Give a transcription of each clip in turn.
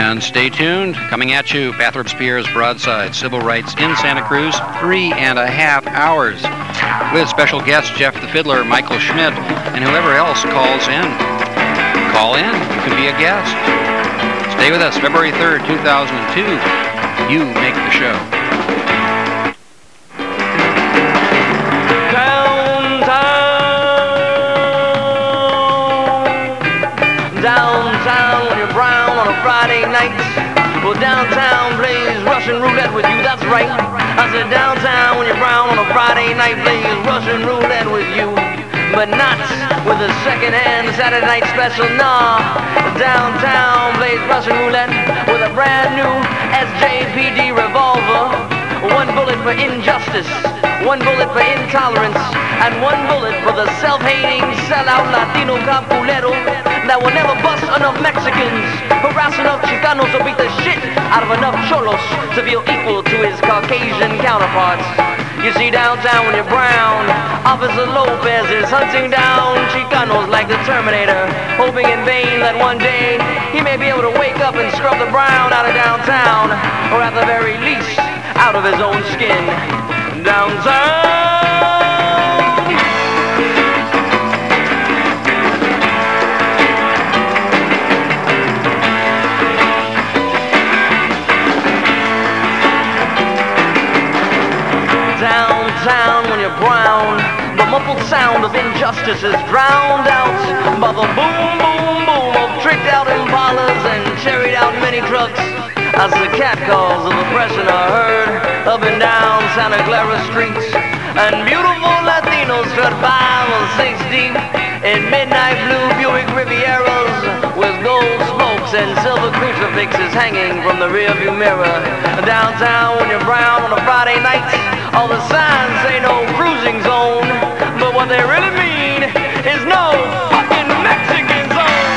And stay tuned. Coming at you, Bathrop Spears Broadside, Civil Rights in Santa Cruz, 3.5 hours. With special guest Jeff the Fiddler, Michael Schmidt, and whoever else calls in. Call in. You can be a guest. Stay with us. February 3rd, 2002. You make the show. Downtown when you're brown on a Friday night. Well, downtown plays Russian roulette with you, that's right. I said downtown when you're brown on a Friday night plays Russian roulette with you. But not with a second-hand Saturday night special, nah. Downtown plays Russian roulette with a brand new SJPD revolver. One bullet for injustice, one bullet for intolerance, and one bullet for the self-hating, sellout Latino capulero that will never bust enough Mexicans, harass enough Chicanos, or beat the shit out of enough cholos to feel equal to his Caucasian counterparts. You see, downtown when you're brown, Officer Lopez is hunting down Chicanos like the Terminator, hoping in vain that one day he may be able to wake up and scrub the brown out of downtown, or at the very least, out of his own skin. Downtown! Downtown when you're brown, the muffled sound of injustice is drowned out by the boom, boom, boom of tricked out Impalas and cherried out mini trucks, as the catcalls of oppression are heard up and down Santa Clara streets, and beautiful Latinos strut by on 6 deep in midnight blue Buick Rivieras with gold smokes and silver crucifixes hanging from the rearview mirror. Downtown when you're brown on a Friday night, all the signs say no cruising zone, but what they really mean is no fucking Mexican zone.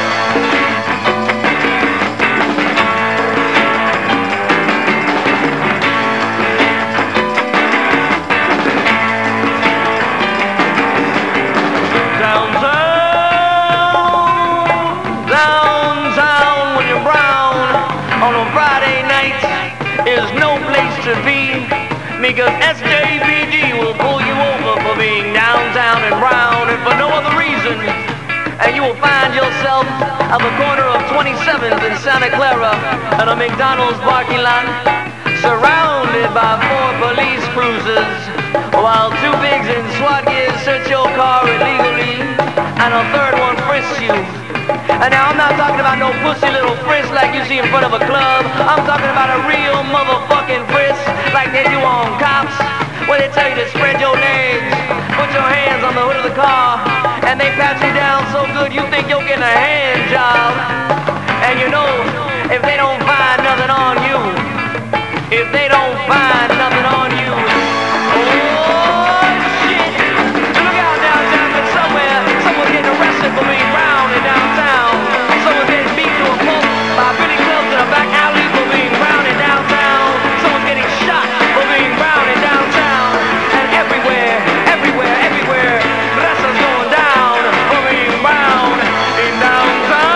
Downtown when you're brown on a Friday night is no place to be, because SJPD will pull you over for being downtown and brown, and for no other reason. And you will find yourself at the corner of 27th and Santa Clara at a McDonald's parking lot, surrounded by 4 police cruisers, while 2 pigs in SWAT gear search your car illegally, and a third one frisks you. And now I'm not talking about no pussy little frisk like you see in front of a club. I'm talking about a real motherfucking frisk like they do on cops, where they tell you to spread your legs, put your hands on the hood of the car, and they pat you down so good you think you're getting a hand job. And you know, if they don't find nothing on you, if they don't find nothing on you, oh shit, look out downtown, because someone's getting arrested for being brown in downtown. Someone's getting beat to a pulp by Billy Clubs in a back alley for being brown in downtown. Someone's getting shot for being brown in downtown. And everywhere, Raza's going down for being brown in downtown.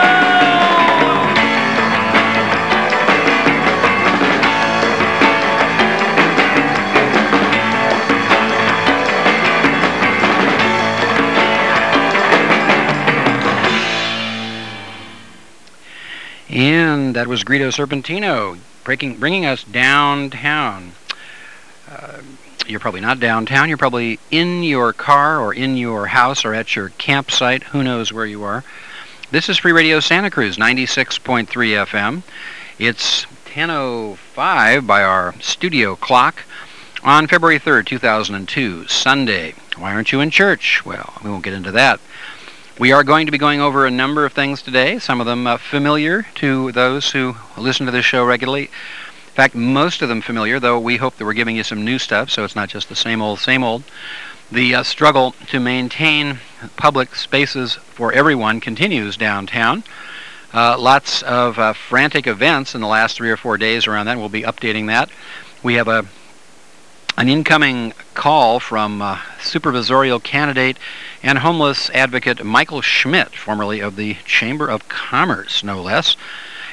And that was Greedo Serpentino bringing us downtown. You're probably not downtown. You're probably in your car or in your house or at your campsite. Who knows where you are. This is Free Radio Santa Cruz, 96.3 FM. It's 10:05 by our studio clock on February 3rd, 2002, Sunday. Why aren't you in church? Well, we won't get into that. We are going to be going over a number of things today, some of them familiar to those who listen to this show regularly. In fact, most of them familiar, though we hope that we're giving you some new stuff, so it's not just the same old, same old. The struggle to maintain public spaces for everyone continues downtown. Lots of frantic events in the last 3 or 4 days around that, and we'll be updating that. We have an incoming call from supervisorial candidate and homeless advocate Michael Schmidt, formerly of the Chamber of Commerce, no less.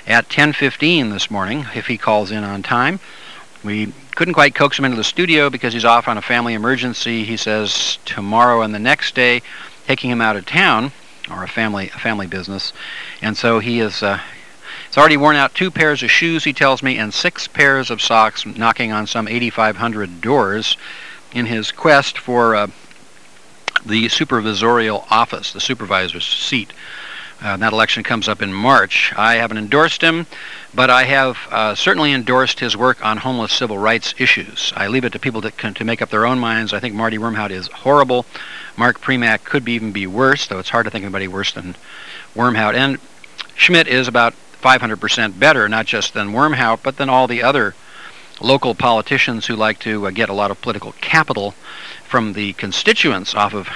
at 10:15 this morning, if he calls in on time. We couldn't quite coax him into the studio because he's off on a family emergency, he says, tomorrow and the next day, taking him out of town, or a family business. And so he is he's already worn out 2 pairs of shoes, he tells me, and 6 pairs of socks, knocking on some 8,500 doors in his quest for the supervisorial office, the supervisor's seat. That election comes up in March. I haven't endorsed him, but I have certainly endorsed his work on homeless civil rights issues. I leave it to people to make up their own minds. I think Marty Wormhout is horrible. Mark Premack could even be worse, though it's hard to think of anybody worse than Wormhout. And Schmidt is about 500% better, not just than Wormhout, but than all the other local politicians who like to get a lot of political capital from the constituents off of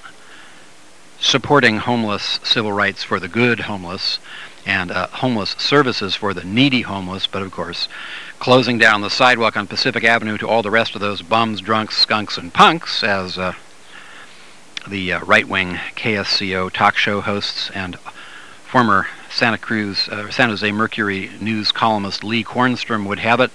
supporting homeless civil rights for the good homeless and homeless services for the needy homeless, but of course closing down the sidewalk on Pacific Avenue to all the rest of those bums, drunks, skunks, and punks, as the right-wing KSCO talk show hosts and former San Jose Mercury news columnist Lee Kornstrom would have it.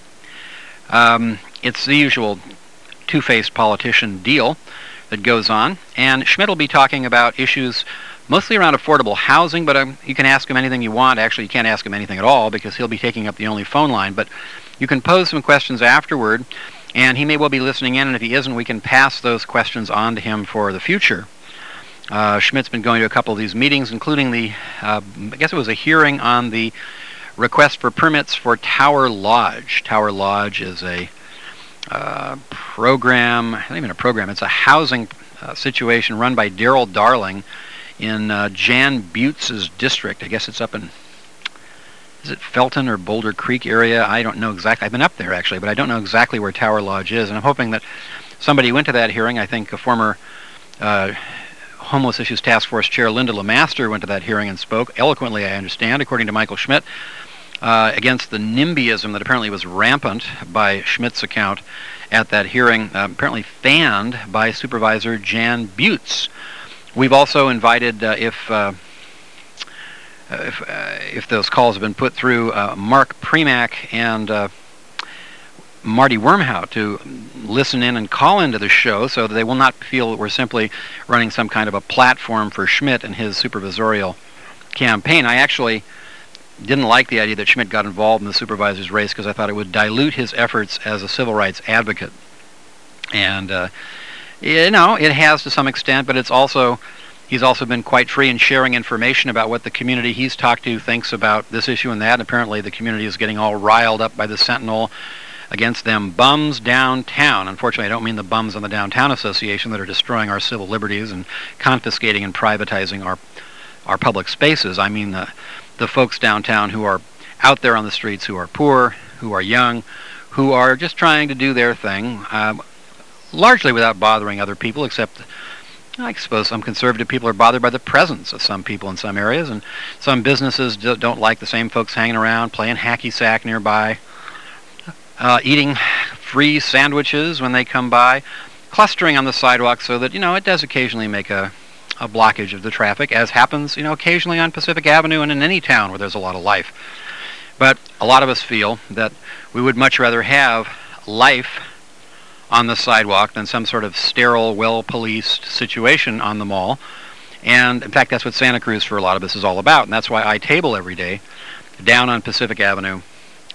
It's the usual two-faced politician deal that goes on, and Schmidt will be talking about issues mostly around affordable housing, but you can ask him anything you want. Actually, you can't ask him anything at all because he'll be taking up the only phone line, but you can pose some questions afterward, and he may well be listening in, and if he isn't, we can pass those questions on to him for the future. Schmidt's been going to a couple of these meetings, including the, I guess it was a hearing on the request for permits for Tower Lodge. Tower Lodge is a program, not even a program, it's a housing situation run by Daryl Darling in Jan Buttes' district. I guess it's up in, is it Felton or Boulder Creek area? I don't know exactly. I've been up there actually, but I don't know exactly where Tower Lodge is, and I'm hoping that somebody went to that hearing. I think a former Homeless Issues Task Force Chair Linda LeMaster went to that hearing and spoke eloquently, I understand, according to Michael Schmidt, against the NIMBYism that apparently was rampant by Schmidt's account at that hearing, apparently fanned by Supervisor Jan Buttes. We've also invited, if those calls have been put through, Mark Premack and Marty Wormhout to listen in and call into the show so that they will not feel that we're simply running some kind of a platform for Schmidt and his supervisorial campaign. I actually didn't like the idea that Schmidt got involved in the supervisor's race because I thought it would dilute his efforts as a civil rights advocate. And, it has to some extent, but he's also been quite free in sharing information about what the community he's talked to thinks about this issue and that. And apparently the community is getting all riled up by the Sentinel against them bums downtown. Unfortunately, I don't mean the bums on the Downtown Association that are destroying our civil liberties and confiscating and privatizing our public spaces. I mean the folks downtown who are out there on the streets, who are poor, who are young, who are just trying to do their thing, largely without bothering other people, except I suppose some conservative people are bothered by the presence of some people in some areas, and some businesses don't like the same folks hanging around, playing hacky sack nearby, eating free sandwiches when they come by, clustering on the sidewalk so that, it does occasionally make a blockage of the traffic, as happens, occasionally on Pacific Avenue and in any town where there's a lot of life. But a lot of us feel that we would much rather have life on the sidewalk than some sort of sterile, well-policed situation on the mall. And in fact, that's what Santa Cruz for a lot of us is all about. And that's why I table every day down on Pacific Avenue,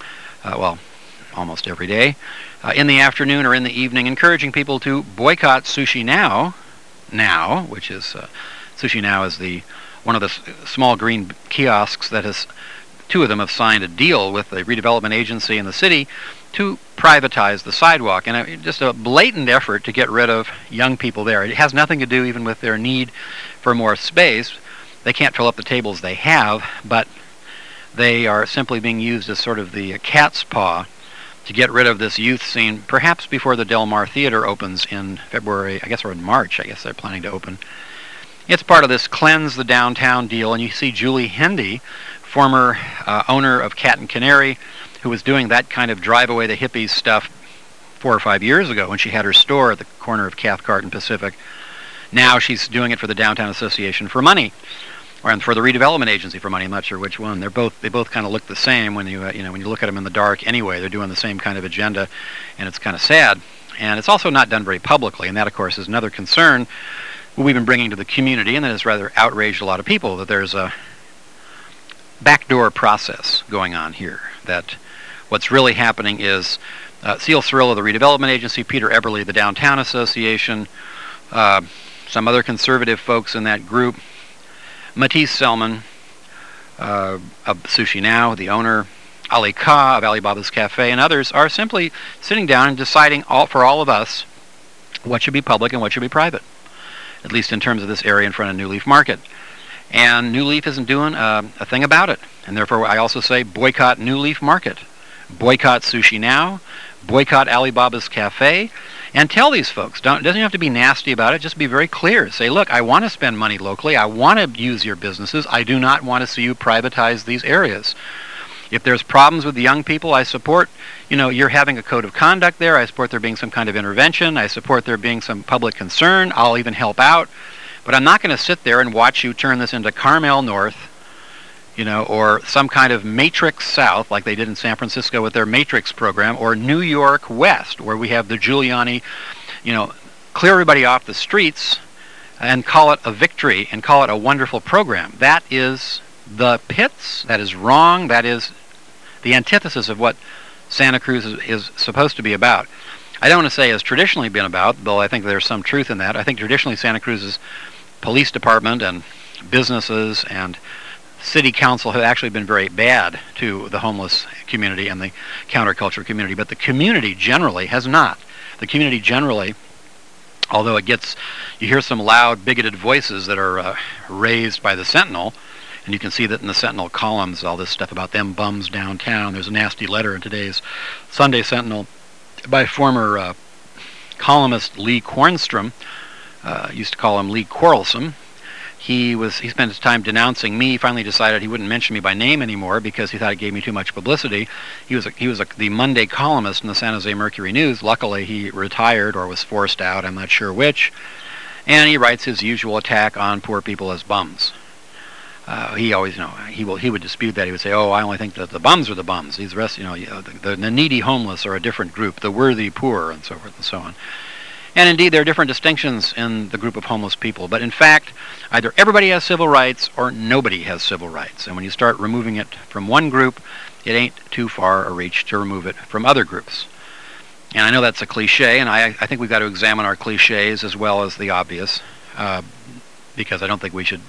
almost every day, in the afternoon or in the evening, encouraging people to boycott Sushi Now, which is, Sushi Now is one of the small green kiosks that has, 2 of them have signed a deal with the redevelopment agency in the city to privatize the sidewalk, and just a blatant effort to get rid of young people there. It has nothing to do even with their need for more space. They can't fill up the tables they have, but they are simply being used as sort of the cat's paw to get rid of this youth scene, perhaps before the Del Mar Theater opens in February, I guess, or in March, I guess they're planning to open. It's part of this cleanse the downtown deal, and you see Julie Hendy, former owner of Cat and Canary, who was doing that kind of drive away the hippies stuff 4 or 5 years ago when she had her store at the corner of Cathcart and Pacific. Now she's doing it for the Downtown Association for money. and for the redevelopment agency for money. I'm not sure which one. They both kind of look the same when you when you look at them in the dark. Anyway, they're doing the same kind of agenda, and it's kind of sad. And it's also not done very publicly, and that, of course, is another concern we've been bringing to the community, and that has rather outraged a lot of people, that there's a backdoor process going on here. That what's really happening is Cecil Cirillo, the redevelopment agency, Peter Eberly, the Downtown Association, some other conservative folks in that group, Matisse Selman of Sushi Now, the owner, Ali Ka of Alibaba's Cafe, and others are simply sitting down and deciding for all of us what should be public and what should be private, at least in terms of this area in front of New Leaf Market. And New Leaf isn't doing a thing about it. And therefore I also say boycott New Leaf Market, boycott Sushi Now, boycott Alibaba's Cafe, and tell these folks, it doesn't have to be nasty about it, just be very clear. Say, look, I want to spend money locally, I want to use your businesses, I do not want to see you privatize these areas. If there's problems with the young people, I support, you're having a code of conduct there, I support there being some kind of intervention, I support there being some public concern, I'll even help out, but I'm not going to sit there and watch you turn this into Carmel North, or some kind of Matrix South, like they did in San Francisco with their Matrix program, or New York West, where we have the Giuliani, clear everybody off the streets and call it a victory and call it a wonderful program. That is the pits, that is wrong, that is the antithesis of what Santa Cruz is supposed to be about. I don't want to say has traditionally been about, though I think there's some truth in that. I think traditionally Santa Cruz's police department and businesses and city council have actually been very bad to the homeless community and the counterculture community, but the community generally has not. The community generally, although you hear some loud, bigoted voices that are raised by the Sentinel, and you can see that in the Sentinel columns, all this stuff about them bums downtown. There's a nasty letter in today's Sunday Sentinel by former columnist Lee Kornstrom, used to call him Lee Quarrelsome. He spent his time denouncing me. He finally decided he wouldn't mention me by name anymore because he thought it gave me too much publicity. He was the Monday columnist in the San Jose Mercury News. Luckily, he retired or was forced out. I'm not sure which. And he writes his usual attack on poor people as bums. He always, he would dispute that. He would say, "Oh, I only think that the bums are the bums. These rest, the needy homeless are a different group. The worthy poor, and so forth and so on." And indeed, there are different distinctions in the group of homeless people. But in fact, either everybody has civil rights or nobody has civil rights. And when you start removing it from one group, it ain't too far a reach to remove it from other groups. And I know that's a cliche, and I think we've got to examine our cliches as well as the obvious, because I don't think we should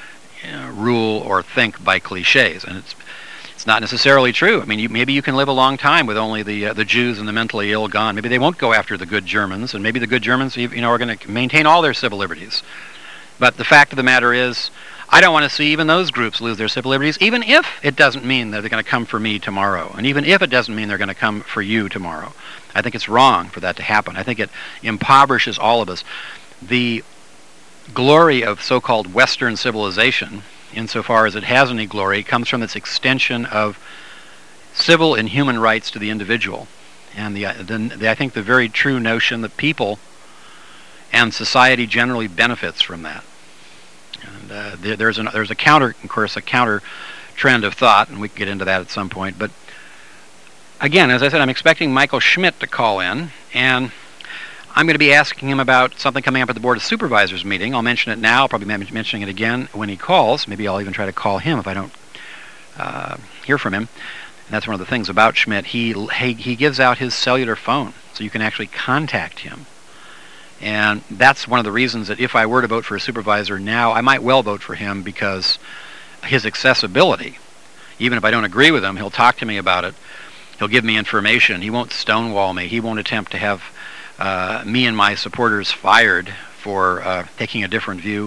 rule or think by cliches. And it's not necessarily true. I mean, maybe you can live a long time with only the Jews and the mentally ill gone. Maybe they won't go after the good Germans, and maybe the good Germans, are going to maintain all their civil liberties. But the fact of the matter is, I don't want to see even those groups lose their civil liberties, even if it doesn't mean that they're going to come for me tomorrow, and even if it doesn't mean they're going to come for you tomorrow. I think it's wrong for that to happen. I think it impoverishes all of us. The glory of so-called Western civilization, insofar as it has any glory, comes from its extension of civil and human rights to the individual. And I think the very true notion that people and society generally benefits from that. And there's a counter trend of thought, and we can get into that at some point. But again, as I said, I'm expecting Michael Schmidt to call in, and I'm going to be asking him about something coming up at the Board of Supervisors meeting. I'll mention it now. I'll probably be mentioning it again when he calls. Maybe I'll even try to call him if I don't hear from him. And that's one of the things about Schmidt. He gives out his cellular phone, so you can actually contact him. And that's one of the reasons that if I were to vote for a supervisor now, I might well vote for him, because his accessibility, even if I don't agree with him, he'll talk to me about it. He'll give me information. He won't stonewall me. He won't attempt to have me and my supporters fired for taking a different view.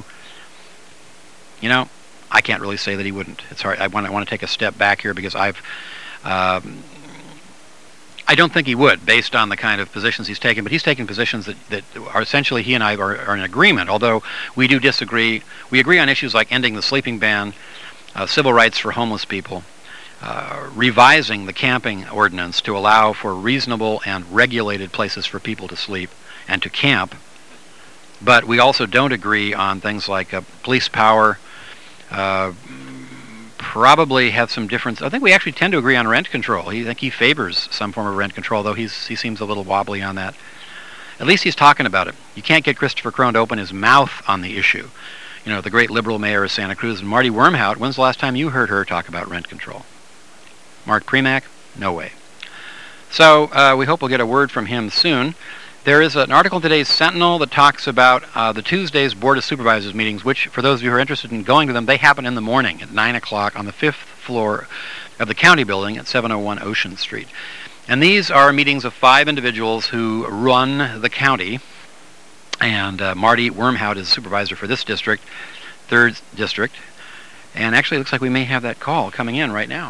I can't really say that he wouldn't. It's hard. I want to take a step back here, because I don't think he would, based on the kind of positions he's taken, but he's taken positions that are essentially, he and I are in agreement, although we do disagree. We agree on issues like ending the sleeping ban, civil rights for homeless people, revising the camping ordinance to allow for reasonable and regulated places for people to sleep and to camp. But we also don't agree on things like police power, Probably have some difference. I think we actually tend to agree on rent control. I think he favors some form of rent control, though he seems a little wobbly on that. At least he's talking about it. You can't get Christopher Crone to open his mouth on the issue. You know, the great liberal mayor of Santa Cruz. And Marty Wormhout, when's the last time you heard her talk about rent control? Mark Premack? No way. So we hope we'll get a word from him soon. There is an article in today's Sentinel that talks about the Tuesday's Board of Supervisors meetings, which, for those of you who are interested in going to them, they happen in the morning at 9 o'clock on the 5th floor of the county building at 701 Ocean Street. And these are meetings of 5 individuals who run the county. And Marty Wormhout is supervisor for this district, 3rd District. And actually, it looks like we may have that call coming in right now.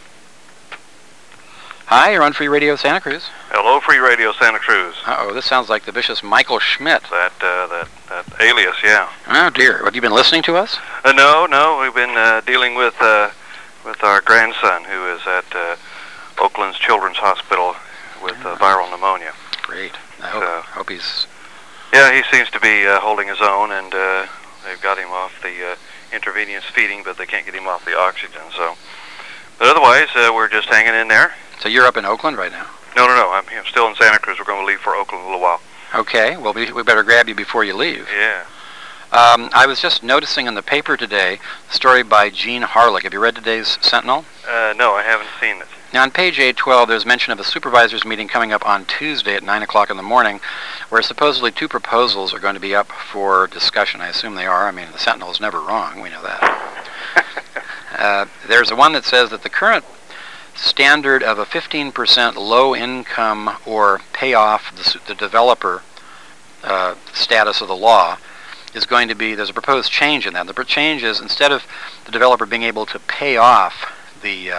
Hi, you're on Free Radio Santa Cruz. Hello, Free Radio Santa Cruz. Uh-oh, this sounds like the vicious Michael Schmidt. That alias, yeah. Oh, dear. Have you been listening to us? No. We've been dealing with our grandson, who is at Oakland's Children's Hospital with viral pneumonia. Great. I hope he's... Yeah, he seems to be holding his own, and they've got him off the intravenous feeding, but they can't get him off the oxygen, so... But otherwise, we're just hanging in there. So you're up in Oakland right now? No. I'm still in Santa Cruz. We're going to leave for Oakland in a little while. Okay. Well, we better grab you before you leave. Yeah. I was just noticing in the paper today a story by Gene Harlick. Have you read today's Sentinel? No, I haven't seen it. Now, on page 812, there's mention of a supervisors meeting coming up on Tuesday at 9 o'clock in the morning, where supposedly 2 proposals are going to be up for discussion. I assume they are. I mean, the Sentinel is never wrong. We know that. There's one that says that the current standard of a 15% low income or pay off the developer status of the law is going to be, there's a proposed change in that. The change is, instead of the developer being able to pay off the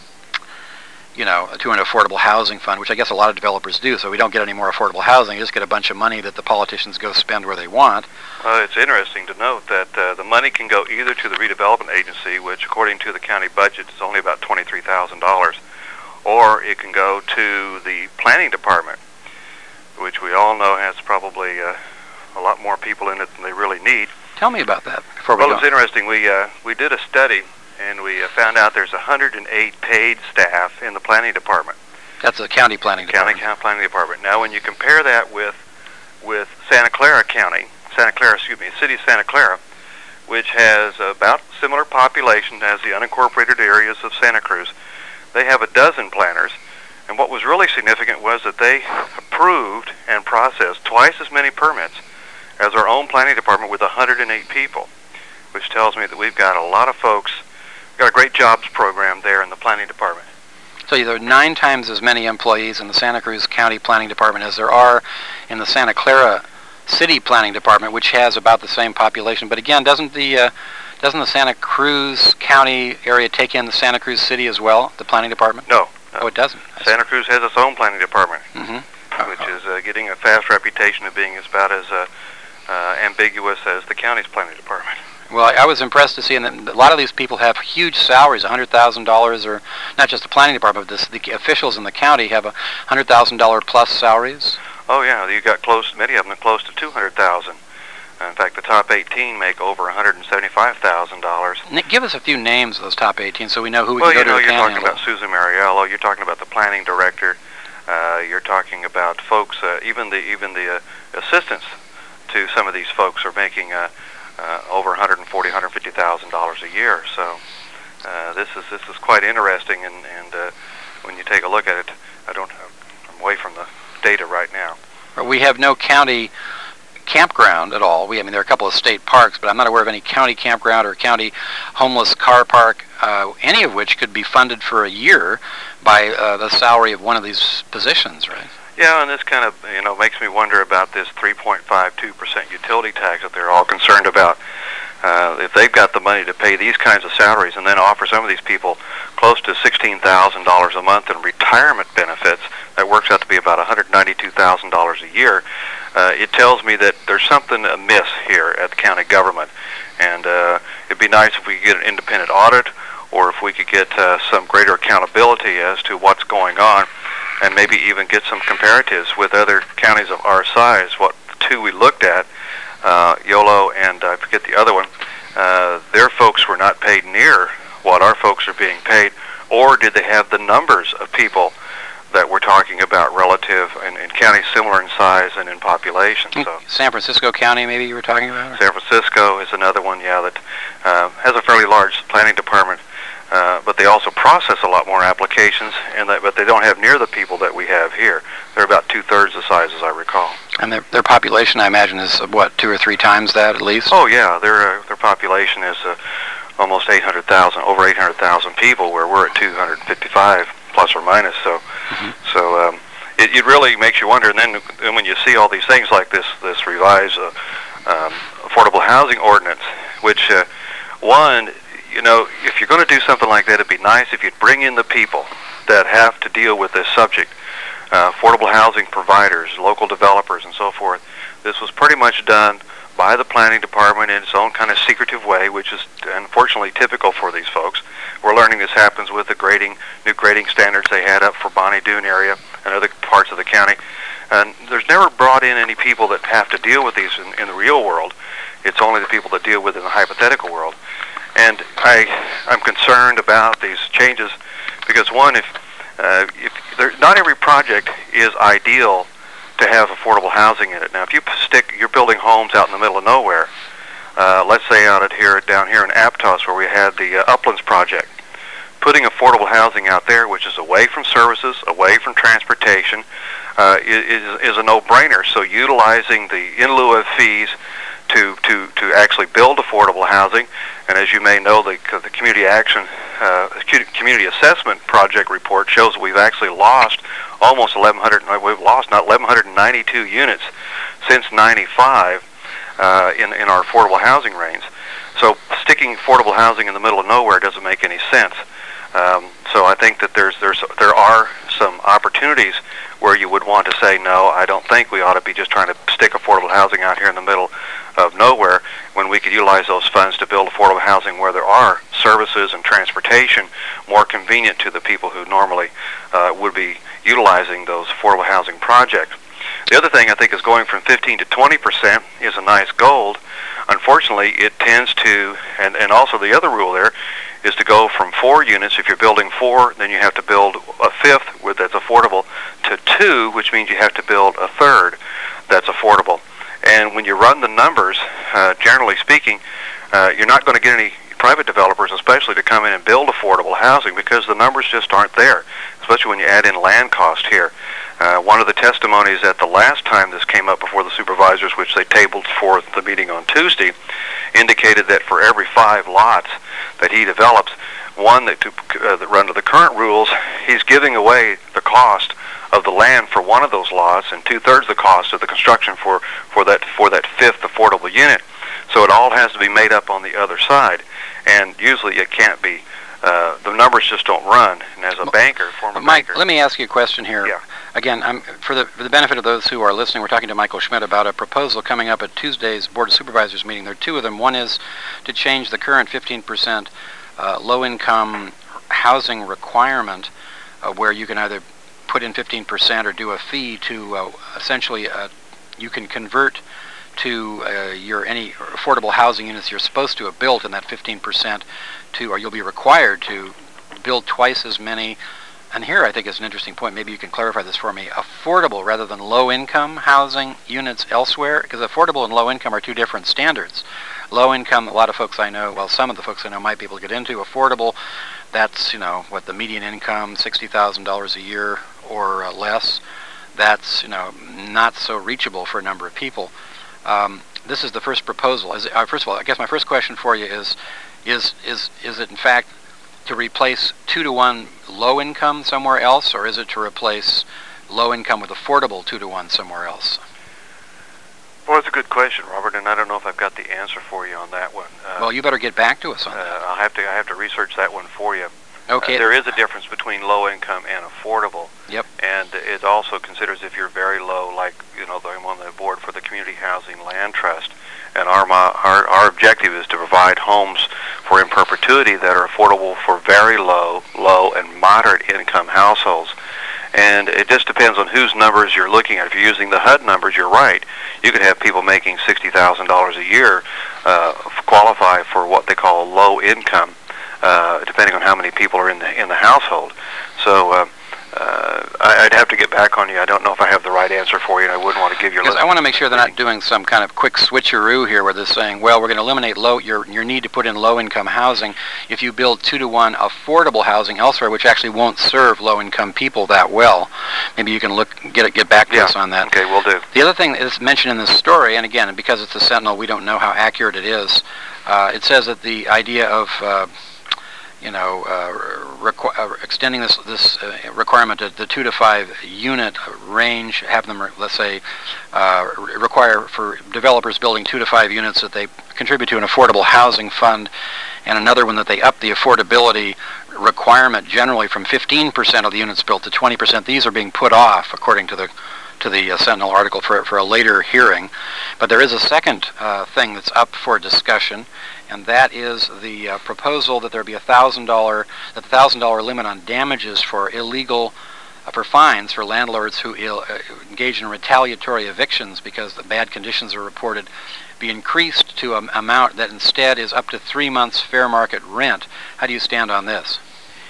to an affordable housing fund, which I guess a lot of developers do, so we don't get any more affordable housing. You just get a bunch of money that the politicians go spend where they want. It's interesting to note that the money can go either to the redevelopment agency, which according to the county budget is only about $23,000, or it can go to the planning department, which we all know has probably a lot more people in it than they really need. Tell me about that before we go. Well, it's interesting. We did a study, and we found out there's 108 paid staff in the planning department. That's the county planning department. County planning department. Now, when you compare that with Santa Clara County, City of Santa Clara, which has about similar population as the unincorporated areas of Santa Cruz, they have 12 planners. And what was really significant was that they approved and processed twice as many permits as our own planning department with 108 people, which tells me that we've got a lot of folks. We've got a great jobs program there in the planning department. So there are 9 times as many employees in the Santa Cruz County Planning Department as there are in the Santa Clara City Planning Department, which has about the same population. But again, doesn't the Santa Cruz County area take in the Santa Cruz City as well, the planning department? No. Oh, it doesn't. Santa Cruz has its own planning department, which is getting a fast reputation of being about as ambiguous as the county's planning department. Well, I was impressed to see that a lot of these people have huge salaries, $100,000, or not just the planning department, but the officials in the county have $100,000 plus salaries. Oh yeah, you got many of them are close to $200,000. In fact, the top 18 make over $175,000. Nick, give us a few names of those top 18 so we know who we can go to. Well, you're talking about Susan Mariello. You're talking about the planning director. You're talking about folks, even the assistants to some of these folks are making over $140,000, $150,000 a year. So this is quite interesting. And when you take a look at it, I'm away from the data right now. We have no county campground at all. There are a couple of state parks, but I'm not aware of any county campground or county homeless car park, any of which could be funded for a year by the salary of one of these positions, right? Yeah, and this kind of makes me wonder about this 3.52% utility tax that they're all concerned about. If they've got the money to pay these kinds of salaries and then offer some of these people close to $16,000 a month in retirement benefits, that works out to be about $192,000 a year. It tells me that there's something amiss here at the county government, and it'd be nice if we could get an independent audit, or if we could get some greater accountability as to what's going on, and maybe even get some comparatives with other counties of our size. What the 2 we looked at, Yolo and I forget the other one, their folks were not paid near what our folks are being paid, or did they have the numbers of people that we're talking about relative in counties similar in size and in population? So San Francisco County, maybe you were talking about? San Francisco is another one, yeah, that has a fairly large planning department, but they also process a lot more applications, but they don't have near the people that we have here. They're about 2/3 the size, as I recall. And their population, I imagine, is what, 2 or 3 times that at least? Oh yeah, their population is almost 800,000, over 800,000 people, where we're at 255 plus or minus. So, it really makes you wonder. And then when you see all these things like this revised affordable housing ordinance, which one, you know, if you're going to do something like that, it'd be nice if you'd bring in the people that have to deal with this subject, affordable housing providers, local developers, and so forth. This was pretty much done by the planning department in its own kind of secretive way, which is unfortunately typical for these folks. We're learning this happens with the new grading standards they had up for Bonnie Doon area and other parts of the county. And there's never brought in any people that have to deal with these in the real world. It's only the people that deal with it in the hypothetical world. And I'm concerned about these changes because, one, if not every project is ideal to have affordable housing in it. Now, if you're building homes out in the middle of nowhere, let's say down here in Aptos, where we had the Uplands project, putting affordable housing out there, which is away from services, away from transportation, is a no-brainer. So utilizing the in lieu of fees to actually build affordable housing, and as you may know, the community community assessment project report shows that we've actually lost almost 1,192 units since '95 in our affordable housing range. So sticking affordable housing in the middle of nowhere doesn't make any sense. So I think that there are some opportunities where you would want to say, no, I don't think we ought to be just trying to stick affordable housing out here in the middle of nowhere, when we could utilize those funds to build affordable housing where there are services and transportation more convenient to the people who normally would be utilizing those affordable housing projects. The other thing I think is going from 15 to 20% is a nice goal. Unfortunately, it tends to, and also the other rule there is to go from 4 units. If you're building 4, then you have to build a 5th that's affordable, to 2, which means you have to build a 3rd that's affordable. And when you run the numbers, generally speaking, you're not going to get any private developers, especially, to come in and build affordable housing because the numbers just aren't there, especially when you add in land cost here. One of the testimonies at the last time this came up before the supervisors, which they tabled for the meeting on Tuesday, indicated that for every 5 lots that he develops, one that under the current rules, he's giving away the cost of the land for one of those lots and 2/3 the cost of the construction for that 5th affordable unit. So it all has to be made up on the other side, and usually it can't be. The numbers just don't run. And as a former Mike, banker, let me ask you a question here. Yeah. Again, for the benefit of those who are listening, we're talking to Michael Schmidt about a proposal coming up at Tuesday's Board of Supervisors meeting. There are 2 of them. One is to change the current 15% low-income housing requirement, where you can either put in 15% or do a fee to essentially you can convert to any affordable housing units you're supposed to have built in that 15% or you'll be required to build twice as many. And here I think is an interesting point. Maybe you can clarify this for me. Affordable rather than low-income housing units elsewhere, because affordable and low-income are 2 different standards. Low-income, a lot of folks I know, well, some of the folks I know might be able to get into. Affordable, that's, what the median income, $60,000 a year or less. That's, not so reachable for a number of people. This is the first proposal. First of all, I guess my first question for you is it in fact to replace 2-to-1 low income somewhere else, or is it to replace low income with affordable 2-to-1 somewhere else? Well, it's a good question, Robert, and I don't know if I've got the answer for you on that one. Well, you better get back to us on that. I have to research that one for you. Okay. There is a difference between low income and affordable. Yep. And it also considers if you're very low, like I'm on the board for the Community Housing Land Trust, and our objective is to provide homes for in perpetuity that are affordable for very low and moderate income households. And it just depends on whose numbers you're looking at. If you're using the HUD numbers, you're right. You could have people making $60,000 a year qualify for what they call low income, depending on how many people are in the household. So I'd have to get back on you. I don't know if I have the right answer for you, and I wouldn't want to give you. Because I want to make sure they're not doing some kind of quick switcheroo here, where they're saying, well, we're going to eliminate your need to put in low-income housing if you build 2-to-1 affordable housing elsewhere, which actually won't serve low-income people that well. Maybe you can get back to us on that. Okay, we'll do. The other thing that is mentioned in this story, and again, because it's the Sentinel, we don't know how accurate it is. It says that the idea of extending this requirement to the 2 to 5 unit range, have them, let's say, require for developers building 2 to 5 units that they contribute to an affordable housing fund, and another one that they up the affordability requirement generally from 15% of the units built to 20%. These are being put off, according to the Sentinel article, for a later hearing. But there is a second thing that's up for discussion, and that is the proposal that there be $1,000 limit on damages for fines for landlords who engage in retaliatory evictions because the bad conditions are reported, be increased to an amount that instead is up to 3 months fair market rent. How do you stand on this?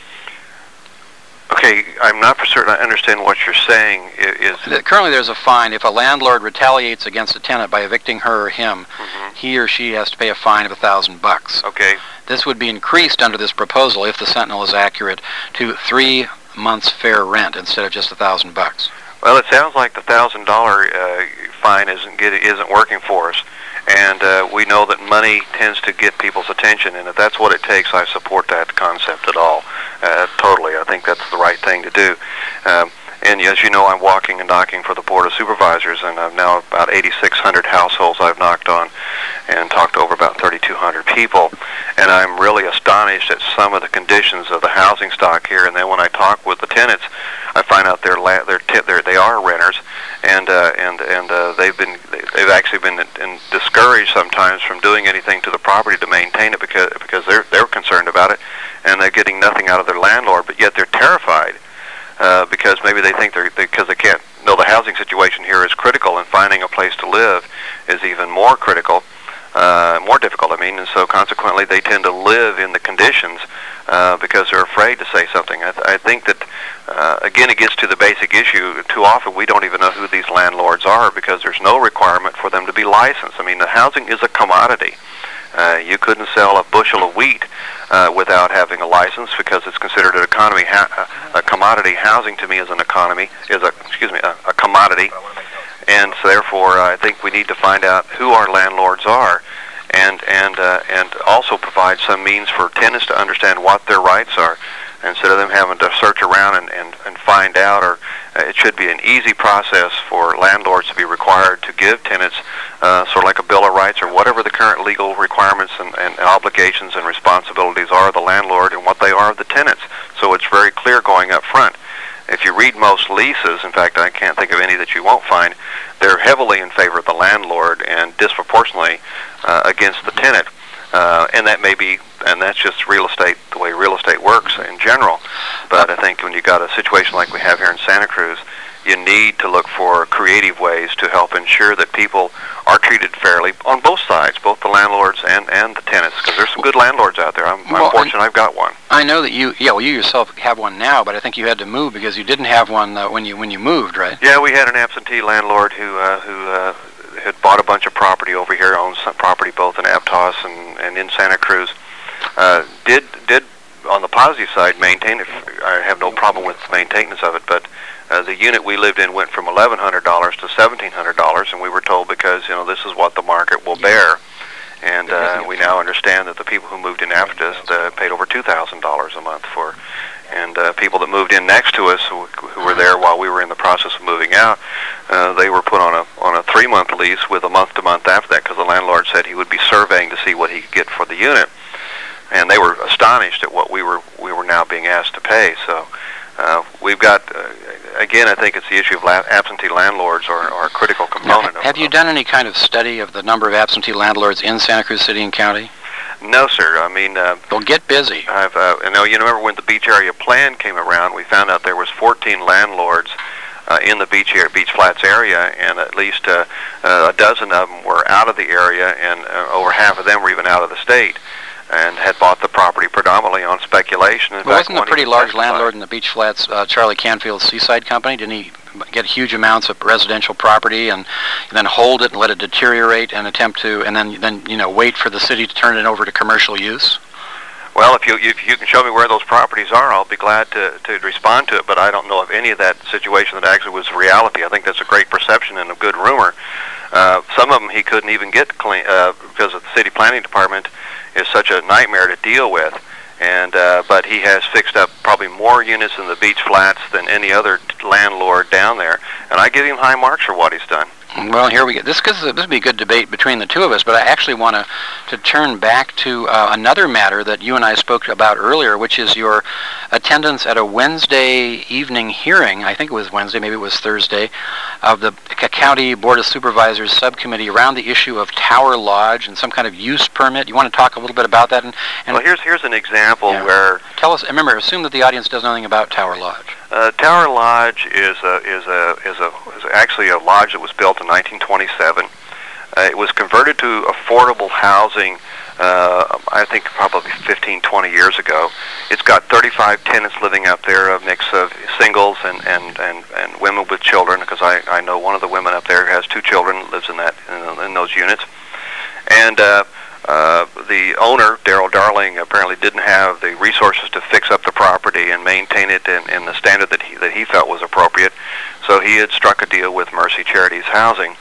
Okay, I'm not for certain I understand what you're saying. Currently there's a fine. If a landlord retaliates against a tenant by evicting her or him, he or she has to pay a fine of $1,000. Okay. This would be increased under this proposal, if the Sentinel is accurate, to 3 months fair rent instead of just $1,000. Well, it sounds like the $1,000 fine isn't working for us. And we know that money tends to get people's attention, and if that's what it takes, I support that concept at all. Totally. I think that's the right thing to do. And as you know, I'm walking and knocking for the Board of Supervisors, and I've now about 8,600 households I've knocked on and talked to over about 3,200 people. And I'm really astonished at some of the conditions of the housing stock here. And then when I talk with the tenants, I find out they are renters, and they've actually been discouraged sometimes from doing anything to the property to maintain it because they're concerned about it, and they're getting nothing out of their landlord, but yet they're terrified because maybe they think because they can't know the housing situation here is critical, and finding a place to live is even more critical, more difficult. And so consequently they tend to live in the conditions because they're afraid to say something. I think that again, it gets to the basic issue. Too often we don't even know who these landlords are because there's no requirement for them to be licensed. The housing is a commodity. You couldn't sell a bushel of wheat without having a license because it's considered an economy. A commodity. Housing to me is a commodity, and so therefore I think we need to find out who our landlords are, and also provide some means for tenants to understand what their rights are, instead of them having to search around and find out. Or it should be an easy process for landlords to be required to give tenants sort of like a Bill of Rights or whatever the current legal requirements and obligations and responsibilities are of the landlord and what they are of the tenants. So it's very clear going up front. If you read most leases, in fact, I can't think of any that you won't find, they're heavily in favor of the landlord and disproportionately against the tenant. And that's just real estate, the way real estate works in general. But I think when you got a situation like we have here in Santa Cruz, you need to look for creative ways to help ensure that people are treated fairly on both sides, both the landlords and the tenants, because there's some good landlords out there. I'm fortunate I've got one. I know that you yourself have one now, but I think you had to move because you didn't have one when you moved, right? Yeah, we had an absentee landlord who had bought a bunch of property over here, owns some property both in Aptos and in Santa Cruz. Did on the positive side maintain it. I have no problem with maintenance of it, but the unit we lived in went from $1,100 to $1,700, and we were told because this is what the market will bear. And we now understand that the people who moved in after us paid over $2,000 a month for. And people that moved in next to us, who were there while we were in the process of moving out, they were put on a 3-month lease with a month-to-month after that, because the landlord said he would be surveying to see what he could get for the unit. And they were astonished at what we were now being asked to pay. So we've got, again, I think it's the issue of absentee landlords are a critical component. Now, have you done any kind of study of the number of absentee landlords in Santa Cruz City and County? No, sir. Well, get busy. You remember when the beach area plan came around, we found out there was 14 landlords in the Beach Flats area, and at least a dozen of them were out of the area, and over half of them were even out of the state. and had bought the property predominantly on speculation. Well, wasn't a pretty large landlord in the Beach Flats, Charlie Canfield's Seaside Company? Didn't he get huge amounts of residential property and then hold it and let it deteriorate and attempt to, and then wait for the city to turn it over to commercial use? Well, if you can show me where those properties are, I'll be glad to respond to it, but I don't know of any of that situation that actually was reality. I think that's a great perception and a good rumor. Some of them he couldn't even get clean because of the city planning department is such a nightmare to deal with. And but he has fixed up probably more units in the Beach Flats than any other landlord down there, and I give him high marks for what he's done. Well, here we go. This would be a good debate between the two of us, but I actually want to turn back to another matter that you and I spoke about earlier, which is your attendance at a Wednesday evening hearing, I think it was Wednesday, maybe it was Thursday, of the County Board of Supervisors subcommittee around the issue of Tower Lodge and some kind of use permit. You want to talk a little bit about that? And well, here's an example where... Tell us, remember, assume that the audience does nothing about Tower Lodge. Tower Lodge is actually a lodge that was built in 1927. It was converted to affordable housing, I think probably 15, 20 years ago. It's got 35 tenants living up there, a mix of singles and women with children, because I know one of the women up there has 2 children, lives in those units. And the owner, Darrell Darling, apparently didn't have the resources to fix up the property and maintain it in the standard that he felt was appropriate. So he had struck a deal with Mercy Charities Housing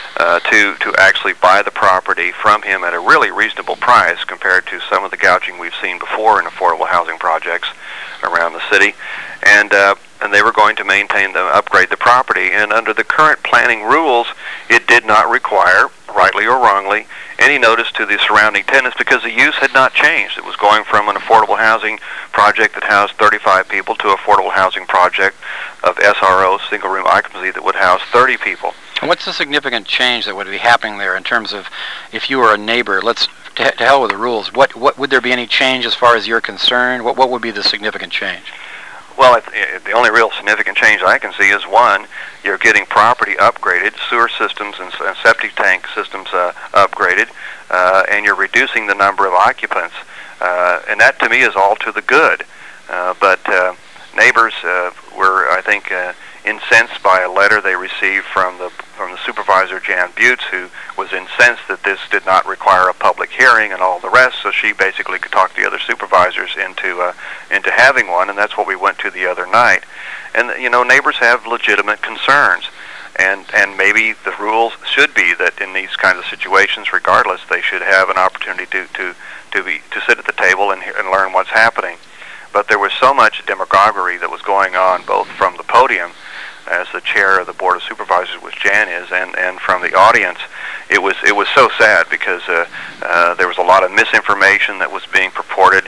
to actually buy the property from him at a really reasonable price compared to some of the gouging we've seen before in affordable housing projects around the city. And they were going to upgrade the property. And under the current planning rules, it did not require, rightly or wrongly, any notice to the surrounding tenants because the use had not changed. It was going from an affordable housing project that housed 35 people to an affordable housing project of SRO, single room occupancy, that would house 30 people. And what's the significant change that would be happening there in terms of if you were a neighbor? To hell with the rules. What would there be any change as far as you're concerned? What would be the significant change? Well, the only real significant change I can see is, one, you're getting property upgraded, sewer systems and septic tank systems upgraded, and you're reducing the number of occupants. And that, to me, is all to the good. But neighbors were, I think, incensed by a letter they received from the supervisor, Jan Butz, who was incensed that this did not require a public hearing and all the rest, so she basically could talk the other supervisors into having one, and that's what we went to the other night. And, neighbors have legitimate concerns, and maybe the rules should be that in these kinds of situations, regardless, they should have an opportunity to sit at the table and learn what's happening. But there was so much demagoguery that was going on, both from the podium, as the chair of the Board of Supervisors, which Jan is, and from the audience. It was so sad because there was a lot of misinformation that was being purported.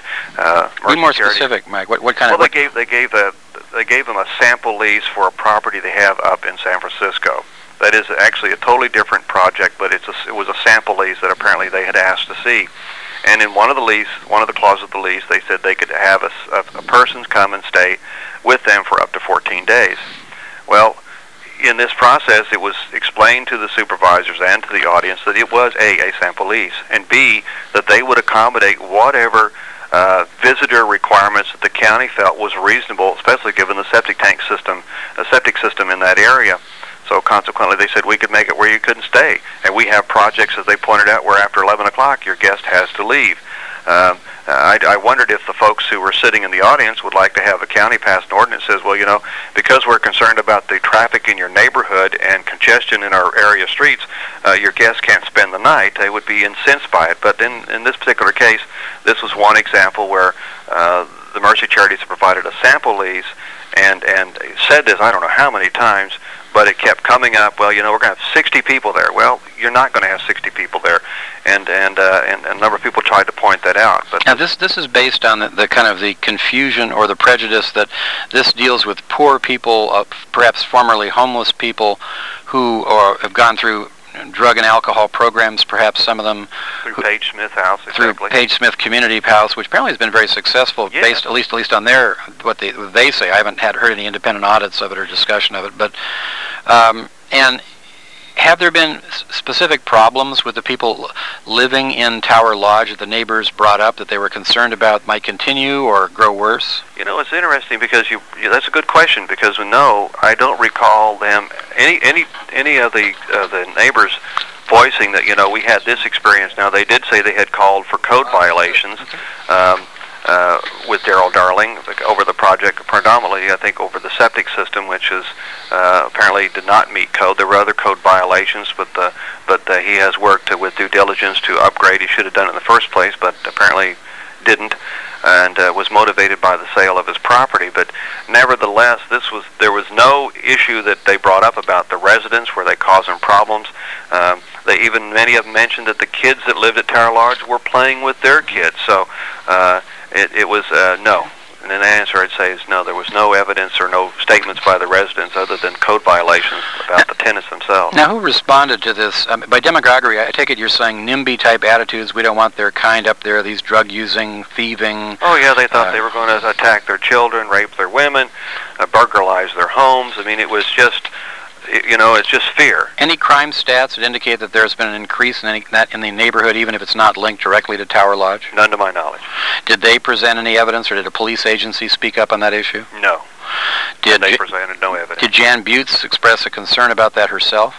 Be more specific, Mike. What kind of? Well, they gave them a sample lease for a property they have up in San Francisco. That is actually a totally different project, but it was a sample lease that apparently they had asked to see. And in one of the clauses of the lease, they said they could have a person come and stay with them for up to 14 days. Well, in this process, it was explained to the supervisors and to the audience that it was a sample lease, and B, that they would accommodate whatever visitor requirements that the county felt was reasonable, especially given the septic system in that area. So consequently, they said we could make it where you couldn't stay. And we have projects, as they pointed out, where after 11 o'clock your guest has to leave. I wondered if the folks who were sitting in the audience would like to have the county pass an ordinance that says, well, because we're concerned about the traffic in your neighborhood and congestion in our area streets, your guests can't spend the night. They would be incensed by it. But in this particular case, this was one example where the Mercy Charities provided a sample lease and said this I don't know how many times, but it kept coming up. Well, we're going to have 60 people there. Well, you're not going to have 60 people there, and a number of people tried to point that out. But now this is based on the kind of the confusion or the prejudice that this deals with poor people, perhaps formerly homeless people, who have gone through drug and alcohol programs, perhaps some of them through Page Smith House, exactly. Through Page Smith Community House, which apparently has been very successful, yeah. based at least on their what they say. I haven't heard any independent audits of it or discussion of it, but and Have there been specific problems with the people living in Tower Lodge that the neighbors brought up that they were concerned about might continue or grow worse? You know, it's interesting because that's a good question, because no, I don't recall them any of the neighbors voicing that, you know, we had this experience. Now, they did say they had called for code violations with Daryl Darling over the project, predominantly, I think, over the septic system, which is apparently did not meet code. There were other code violations, but he has worked with due diligence to upgrade. He should have done it in the first place, but apparently didn't, and was motivated by the sale of his property. But nevertheless, there was no issue that they brought up about the residents where they caused them problems. Many of them mentioned that the kids that lived at Tower Lodge were playing with their kids. So it was no. And an answer I'd say is no. There was no evidence or no statements by the residents other than code violations about the tenants themselves. Now, who responded to this? By demagoguery, I take it you're saying NIMBY-type attitudes. We don't want their kind up there, these drug-using, thieving... Oh, yeah, they thought they were going to attack their children, rape their women, burglarize their homes. I mean, it was just... You know, it's just fear. Any crime stats that indicate that there's been an increase in that in the neighborhood, even if it's not linked directly to Tower Lodge? None to my knowledge. Did they present any evidence, or did a police agency speak up on that issue? No. They presented no evidence. Did Jan Butz express a concern about that herself?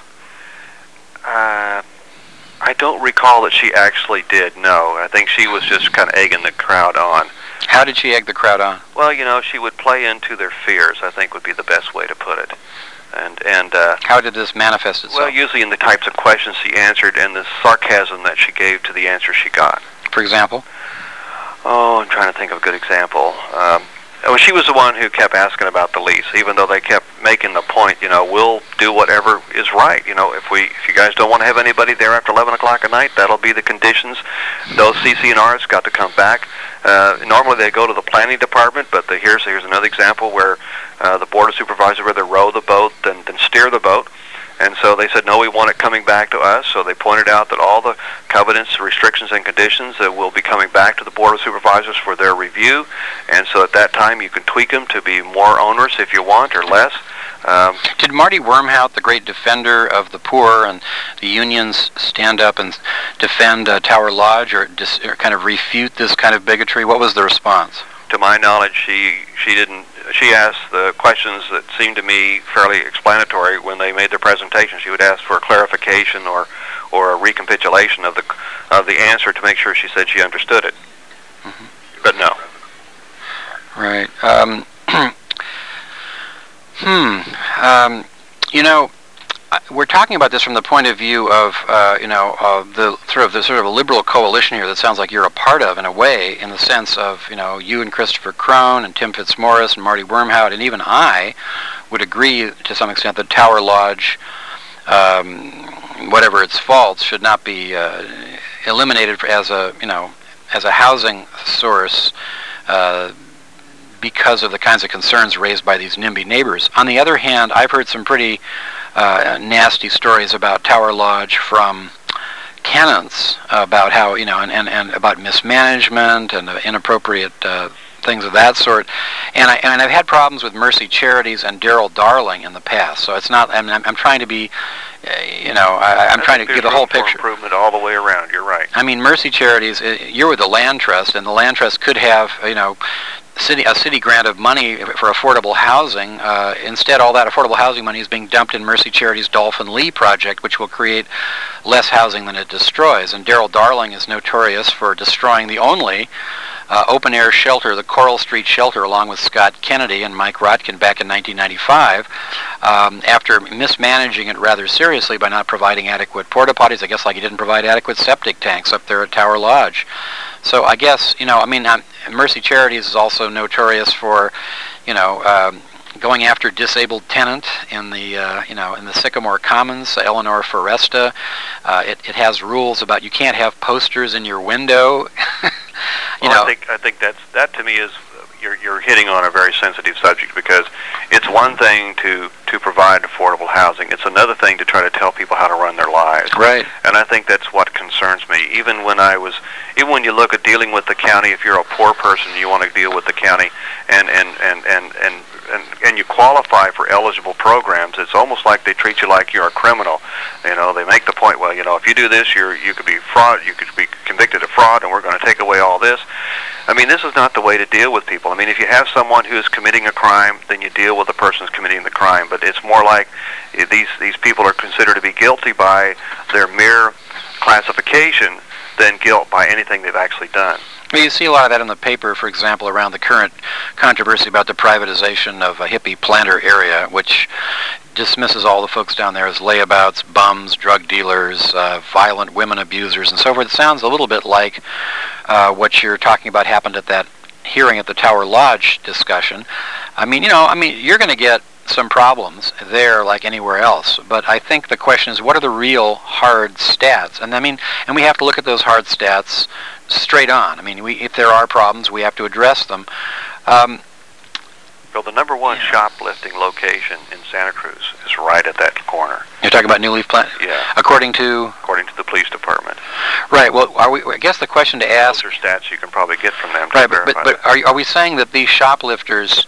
I don't recall that she actually did, no. I think she was just kind of egging the crowd on. How did she egg the crowd on? Well, you know, she would play into their fears, I think would be the best way to put it. And how did this manifest itself? Well, usually in the types of questions she answered and the sarcasm that she gave to the answers she got. For example? Oh, I'm trying to think of a good example. She was the one who kept asking about the lease, even though they kept making the point, you know, we'll do whatever is right. You know, if you guys don't want to have anybody there after 11 o'clock at night, that'll be the conditions. Those CC&Rs got to come back. Normally they go to the planning department, but here's another example where the Board of Supervisors would rather row the boat than steer the boat. And so they said, no, we want it coming back to us. So they pointed out that all the covenants, restrictions, and conditions will be coming back to the Board of Supervisors for their review. And so at that time, you can tweak them to be more onerous if you want, or less. Did Marty Wormhout, the great defender of the poor and the unions, stand up and defend Tower Lodge, or kind of refute this kind of bigotry? What was the response? To my knowledge, she didn't. She asked the questions that seemed to me fairly explanatory when they made their presentation. She would ask for a clarification or a recapitulation of the answer to make sure she said she understood it. Mm-hmm. But no. Right. You know, we're talking about this from the point of view of the sort of a liberal coalition here that sounds like you're a part of, in a way, in the sense of, you know, you and Christopher Crone and Tim Fitzmaurice and Marty Wormhout, and even I would agree to some extent that Tower Lodge, whatever its faults, should not be eliminated as a housing source because of the kinds of concerns raised by these NIMBY neighbors. On the other hand, I've heard some pretty nasty stories about Tower Lodge from tenants about how, you know, and about mismanagement and inappropriate things of that sort. And I've had problems with Mercy Charities and Daryl Darling in the past. So it's not. I'm trying to be, I'm trying to give the whole picture. Improvement all the way around. You're right. I mean, Mercy Charities. You're with the Land Trust, and the Land Trust could have, a city grant of money for affordable housing. Instead, all that affordable housing money is being dumped in Mercy Charities' Dolphin Lee project, which will create less housing than it destroys. And Daryl Darling is notorious for destroying the only open-air shelter, the Coral Street Shelter, along with Scott Kennedy and Mike Rotkin back in 1995, after mismanaging it rather seriously by not providing adequate porta potties, I guess, like he didn't provide adequate septic tanks up there at Tower Lodge. So I guess, Mercy Charities is also notorious for, going after disabled tenant in the, in the Sycamore Commons, Eleanor Foresta. It has rules about you can't have posters in your window. I think that to me is you're hitting on a very sensitive subject, because it's one thing to to provide affordable housing. It's another thing to try to tell people how to run their lives. Right. And I think that's what concerns me. Even when you look at dealing with the county, if you're a poor person, you want to deal with the county, and you qualify for eligible programs, it's almost like they treat you like you're a criminal. You know, they make the point, well, you know, if you do this, you could be fraud, you could be convicted of fraud, and we're going to take away all this. I mean, this is not the way to deal with people. I mean, if you have someone who is committing a crime, then you deal with the person who's committing the crime. But it's more like these people are considered to be guilty by their mere classification than guilt by anything they've actually done. Well, you see a lot of that in the paper, for example, around the current controversy about the privatization of a hippie planter area, which dismisses all the folks down there as layabouts, bums, drug dealers, violent women abusers, and so forth. It sounds a little bit like what you're talking about happened at that hearing at the Tower Lodge discussion. I mean, you're going to get some problems there like anywhere else, but I think the question is, what are the real hard stats? And we have to look at those hard stats straight on. I mean, if there are problems, we have to address them. Well, the number one shoplifting location in Santa Cruz is right at that corner. You're talking about New Leaf Plaza? Yeah. According to the police department. Right. Well, I guess the question to ask. Those are stats you can probably get from them. Right, but are we saying that these shoplifters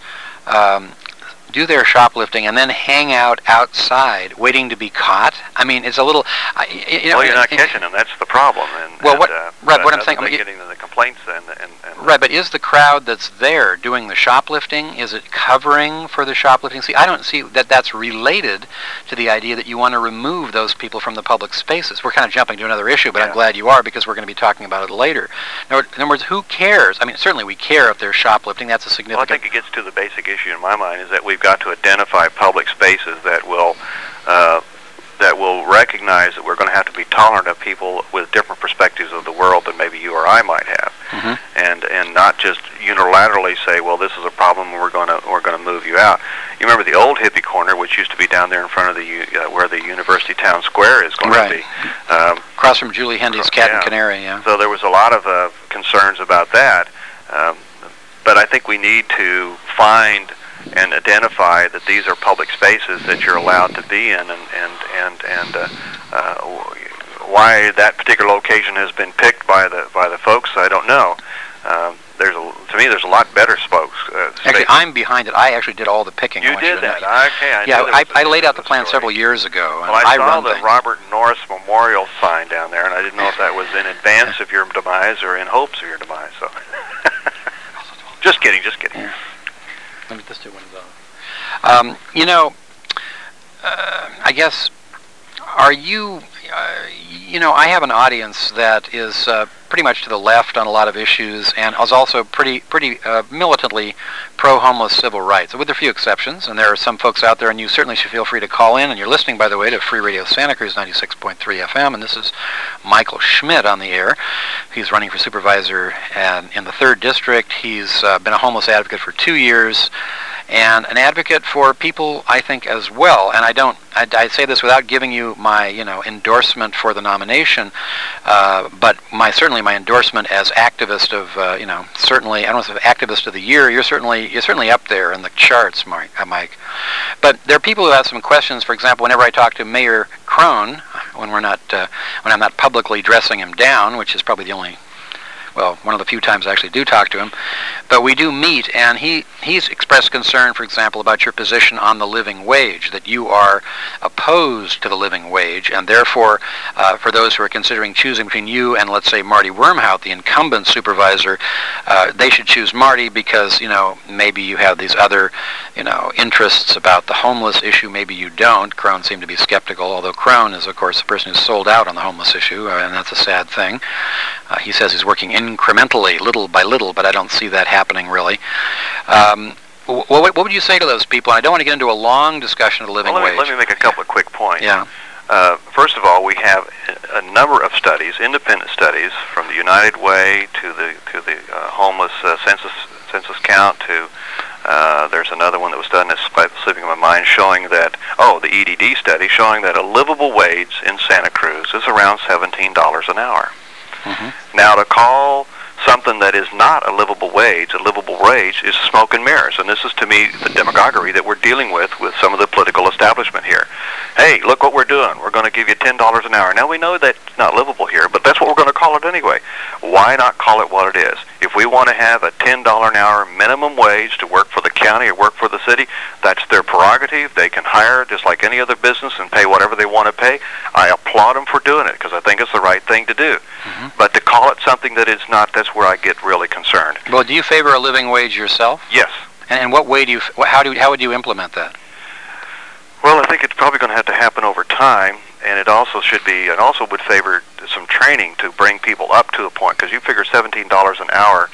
do their shoplifting and then hang out outside waiting to be caught? I mean, it's a little. Well, you're not catching them. That's the problem. What I'm saying. Getting the complaints Right, but is the crowd that's there doing the shoplifting? Is it covering for the shoplifting? See, I don't see that that's related to the idea that you want to remove those people from the public spaces. We're kind of jumping to another issue, but I'm glad you are, because we're going to be talking about it later. In other words, who cares? I mean, certainly we care if they're shoplifting. That's a significant. Well, I think it gets to the basic issue in my mind, is that we've got to identify public spaces that will recognize that we're going to have to be tolerant of people with different perspectives of the world than maybe you or I might have, and not just unilaterally say, well, this is a problem, and we're going to move you out. You remember the old hippie corner, which used to be down there in front of where the University Town Square is going to be, across from Julie Hendy's Cat and Canary. Yeah. So there was a lot of concerns about that, but I think we need to find and identify that these are public spaces that you're allowed to be in, and why that particular location has been picked by the folks, I don't know. To me, there's a lot better spokes. Actually, I'm behind it. I actually did all the picking. You did that? Okay. I laid out the plan seveble years ago. Well, I saw the Robert Norris Memorial sign down there, and I didn't know if that was in advance of your demise or in hopes of your demise. So, just kidding. Yeah. Let me just do one of those. I guess, are you, I have an audience that is pretty much to the left on a lot of issues, and is also pretty militantly pro-homeless civil rights, with a few exceptions. And there are some folks out there, and you certainly should feel free to call in. And you're listening, by the way, to Free Radio Santa Cruz 96.3 FM, and this is Michael Schmidt on the air. He's running for supervisor in the 3rd District. He's been a homeless advocate for 2 years, and an advocate for people, I think, as well. And I say this without giving you my, endorsement for the nomination, but certainly my endorsement as activist of, certainly, I don't know if activist of the year. You're certainly up there in the charts, Mike. But there are people who have some questions. For example, whenever I talk to Mayor Crone, when I'm not publicly dressing him down, which is probably one of the few times I actually do talk to him, but we do meet, and he's expressed concern, for example, about your position on the living wage, that you are opposed to the living wage, and therefore, for those who are considering choosing between you and, let's say, Marty Wormhout, the incumbent supervisor, they should choose Marty because, maybe you have these other, interests about the homeless issue, maybe you don't. Crone seemed to be skeptical, although Crone is, of course, the person who's sold out on the homeless issue, and that's a sad thing. He says he's working incrementally, little by little, but I don't see that happening really. What would you say to those people? And I don't want to get into a long discussion of the living wage. Let me make a couple of quick points. Yeah. First of all, we have a number of studies, independent studies, from the United Way to the homeless census count to there's another one that was done that's slipping in my mind, showing that the EDD study showing that a livable wage in Santa Cruz is around $17 an hour. Now, to call something that is not a livable wage is smoke and mirrors. And this is, to me, the demagoguery that we're dealing with some of the political establishment here. Hey, look what we're doing. We're going to give you $10 an hour. Now, we know that's not livable here, but that's what we're going to call it anyway. Why not call it what it is? If we want to have a $10 an hour minimum wage to work for the county or work for the city, that's their prerogative. They can hire just like any other business and pay whatever they want to pay. I applaud them for doing it because I think it's the right thing to do. Mm-hmm. But to call it something that is not, that's where I get really concerned. Well, do you favor a living wage yourself? Yes. And what way do you? How would you implement that? Well, I think it's probably going to have to happen over time, and it also should be, and also would favor some training to bring people up to a point, because you figure $17 an hour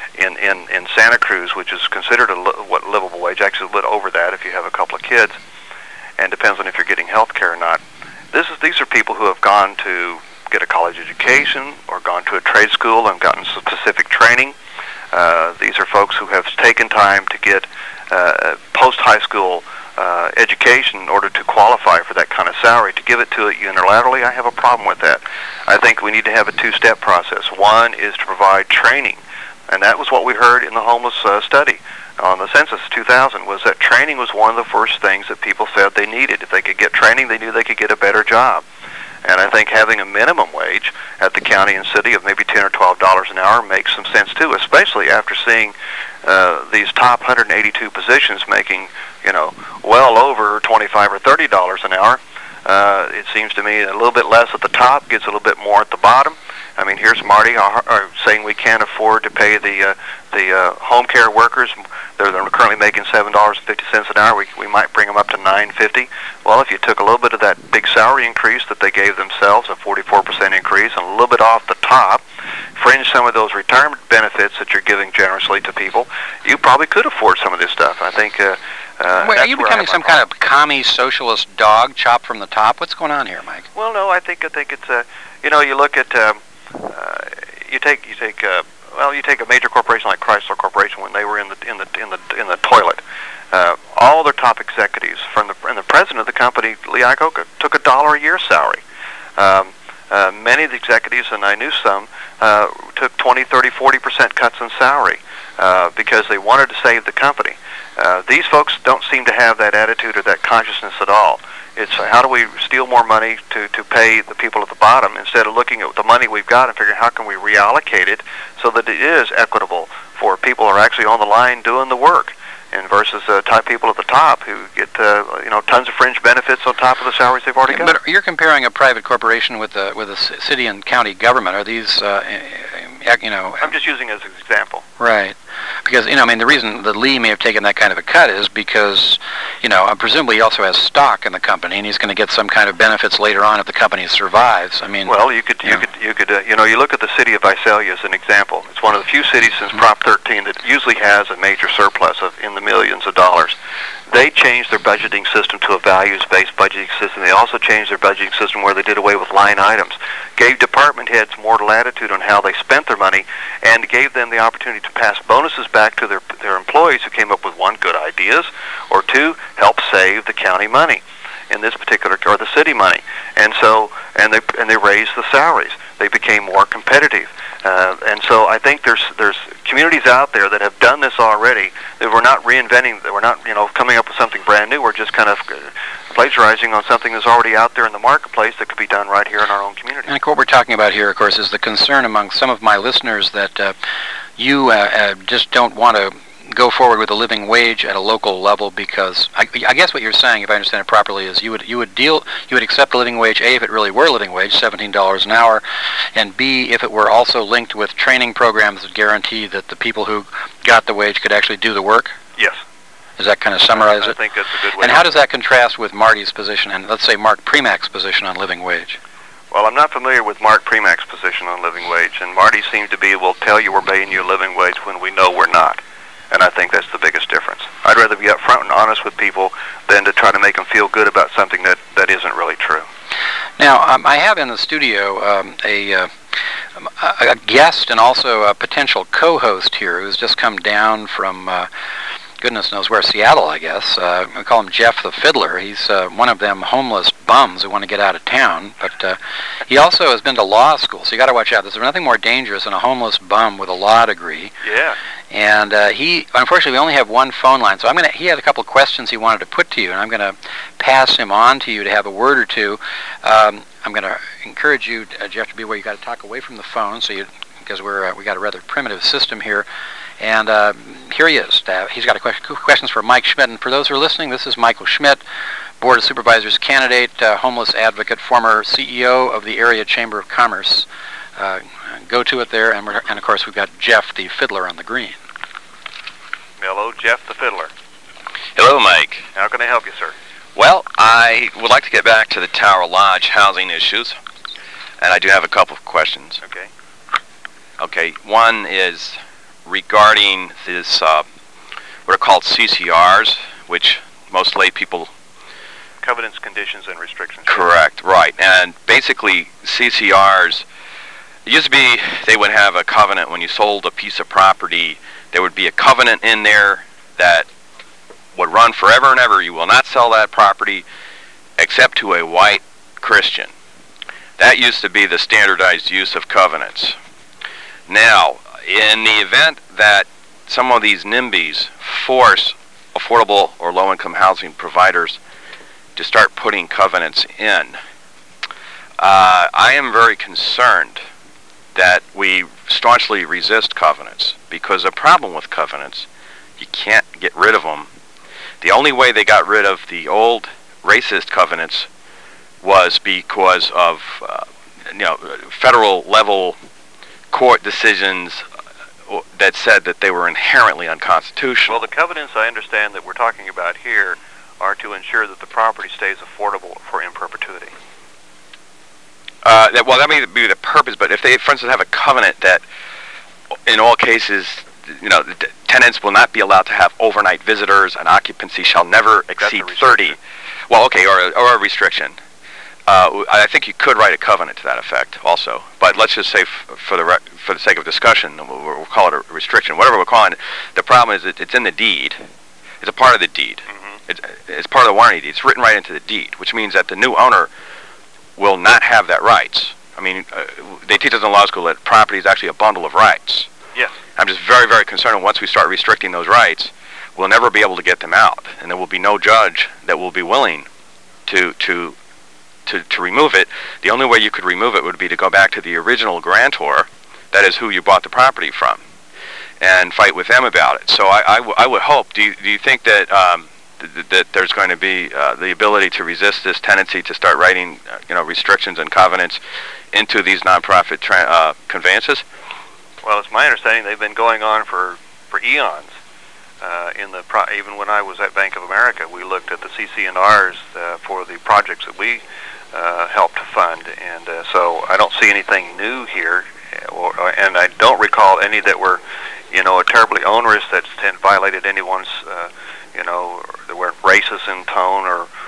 in Santa Cruz, which is considered a livable wage, actually a little over that if you have a couple of kids, and depends on if you're getting health care or not. These are people who have gone to get a college education or gone to a trade school and gotten specific training. These are folks who have taken time to get post-high school education in order to qualify for that kind of salary. To give it to it unilaterally, I have a problem with that. I think we need to have a two-step process. One is to provide training, and that was what we heard in the homeless study on the census 2000, was that training was one of the first things that people said they needed. If they could get training, they knew they could get a better job. And I think having a minimum wage at the county and city of maybe $10 or $12 an hour makes some sense too, especially after seeing these top 182 positions making, well over $25 or $30 an hour. It seems to me a little bit less at the top gets a little bit more at the bottom. I mean, here's Marty saying we can't afford to pay the home care workers. They're currently making $7.50 an hour. We might bring them up to $9.50. Well, if you took a little bit of that big salary increase that they gave themselves, a 44% increase, and a little bit off the top, fringe some of those retirement benefits that you're giving generously to people, you probably could afford some of this stuff. I think. Wait, are you becoming some kind of commie socialist dog chopped from the top? What's going on here, Mike? Well, no, I think it's you look at you take a major corporation like Chrysler Corporation when they were in the toilet. All their top executives, and the president of the company, Lee Iacocca, took $1 a year salary. Many of the executives, and I knew some, took 20, 30, 40% cuts in salary because they wanted to save the company. These folks don't seem to have that attitude or that consciousness at all. It's how do we steal more money to pay the people at the bottom instead of looking at the money we've got and figuring how can we reallocate it so that it is equitable for people who are actually on the line doing the work, and versus type people at the top who get tons of fringe benefits on top of the salaries they've already got. But you're comparing a private corporation with a city and county government. Are these I'm just using it as an example. Right. Because, the reason that Lee may have taken that kind of a cut is because, presumably he also has stock in the company, and he's going to get some kind of benefits later on if the company survives. Well, you look at the city of Visalia as an example. It's one of the few cities since Prop 13 that usually has a major surplus in the millions of dollars. They changed their budgeting system to a values-based budgeting system. They also changed their budgeting system where they did away with line items, gave department heads more latitude on how they spent their money, and gave them the opportunity to pass bonuses back to their employees who came up with, one, good ideas, or two, help save the county money in this particular, or the city money. And they raised the salaries. They became more competitive. And so I think there's communities out there that have done this already. That we're not reinventing. That we're not coming up with something brand new. We're just kind of plagiarizing on something that's already out there in the marketplace that could be done right here in our own community. And what we're talking about here, of course, is the concern among some of my listeners that you just don't want to go forward with a living wage at a local level because I guess what you're saying, if I understand it properly, is you would accept the living wage, A, if it really were a living wage, $17 an hour, and B, if it were also linked with training programs that guarantee that the people who got the wage could actually do the work? Yes. Does that kind of summarize it? I think that's a good way. And how does that contrast with Marty's position and, let's say, Mark Premack's position on living wage? Well, I'm not familiar with Mark Premack's position on living wage, and Marty seems to be, we'll tell you we're paying you a living wage when we know we're not. And I think that's the biggest difference. I'd rather be upfront and honest with people than to try to make them feel good about something that isn't really true. Now, I have in the studio a guest and also a potential co-host here who's just come down from goodness knows where, Seattle, I guess. We call him Jeff the Fiddler. He's one of them homeless bums who want to get out of town. But he also has been to law school, so you got to watch out. There's nothing more dangerous than a homeless bum with a law degree. Yeah. And unfortunately, we only have one phone line, so he had a couple of questions he wanted to put to you, and I'm going to pass him on to you to have a word or two. I'm going to encourage you, Jeff, to be aware. You got to talk away from the phone, because we got a rather primitive system here. And here he is. He's got questions for Mike Schmidt. And for those who are listening, this is Michael Schmidt, Board of Supervisors candidate, homeless advocate, former CEO of the Area Chamber of Commerce. Go to it there, and of course we've got Jeff the Fiddler on the green. Hello, Jeff the Fiddler. Hello, Mike. How can I help you, sir? Well, I would like to get back to the Tower Lodge housing issues, and I do have a couple of questions. Okay. Okay, one is regarding this, what are called CCRs, which most lay people... Covenants, conditions, and restrictions. Correct, right. And basically, CCRs, it used to be they would have a covenant when you sold a piece of property. There would be a covenant in there that would run forever and ever. You will not sell that property except to a white Christian. That used to be the standardized use of covenants. Now, in the event that some of these NIMBYs force affordable or low-income housing providers to start putting covenants in, I am very concerned that we staunchly resist covenants, because the problem with covenants, you can't get rid of them. The only way they got rid of the old racist covenants was because of federal level court decisions that said that they were inherently unconstitutional. Well, the covenants I understand that we're talking about here are to ensure that the property stays affordable for in perpetuity. That may be the purpose, but if they, for instance, have a covenant that, in all cases, the tenants will not be allowed to have overnight visitors, and occupancy shall never exceed 30. Well, okay, or a restriction. I think you could write a covenant to that effect, also. But let's just say, for the sake of discussion, we'll call it a restriction. Whatever we're calling it, the problem is that it's in the deed. It's a part of the deed. Mm-hmm. It's part of the warranty deed. It's written right into the deed, which means that the new owner will not have that rights. I mean, they teach us in law school that property is actually a bundle of rights. Yes. I'm just very, very concerned that once we start restricting those rights, we'll never be able to get them out, and there will be no judge that will be willing to remove it. The only way you could remove it would be to go back to the original grantor, that is who you bought the property from, and fight with them about it. So I would hope. Do you think that that there's going to be the ability to resist this tendency to start writing restrictions and covenants into these nonprofit conveyances? Well, it's my understanding they've been going on for eons. Even when I was at Bank of America, we looked at the CC&Rs for the projects that we helped fund, and so I don't see anything new here, and I don't recall any that were, terribly onerous that violated anyone's, that weren't racist in tone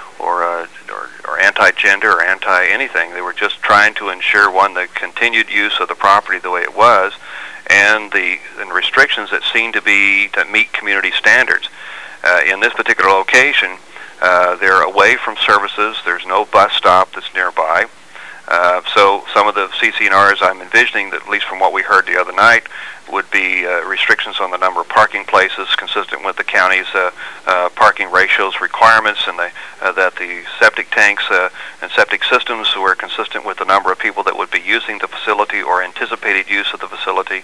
or anti-gender or anti-anything. They were just trying to ensure, one, the continued use of the property the way it was, and the restrictions that seem to meet community standards. In this particular location, they're away from services. There's no bus stop that's nearby. So some of the CC&Rs I'm envisioning, that at least from what we heard the other night, would be restrictions on the number of parking places consistent with the county's parking ratios requirements, and that the septic tanks and septic systems were consistent with the number of people that would be using the facility or anticipated use of the facility,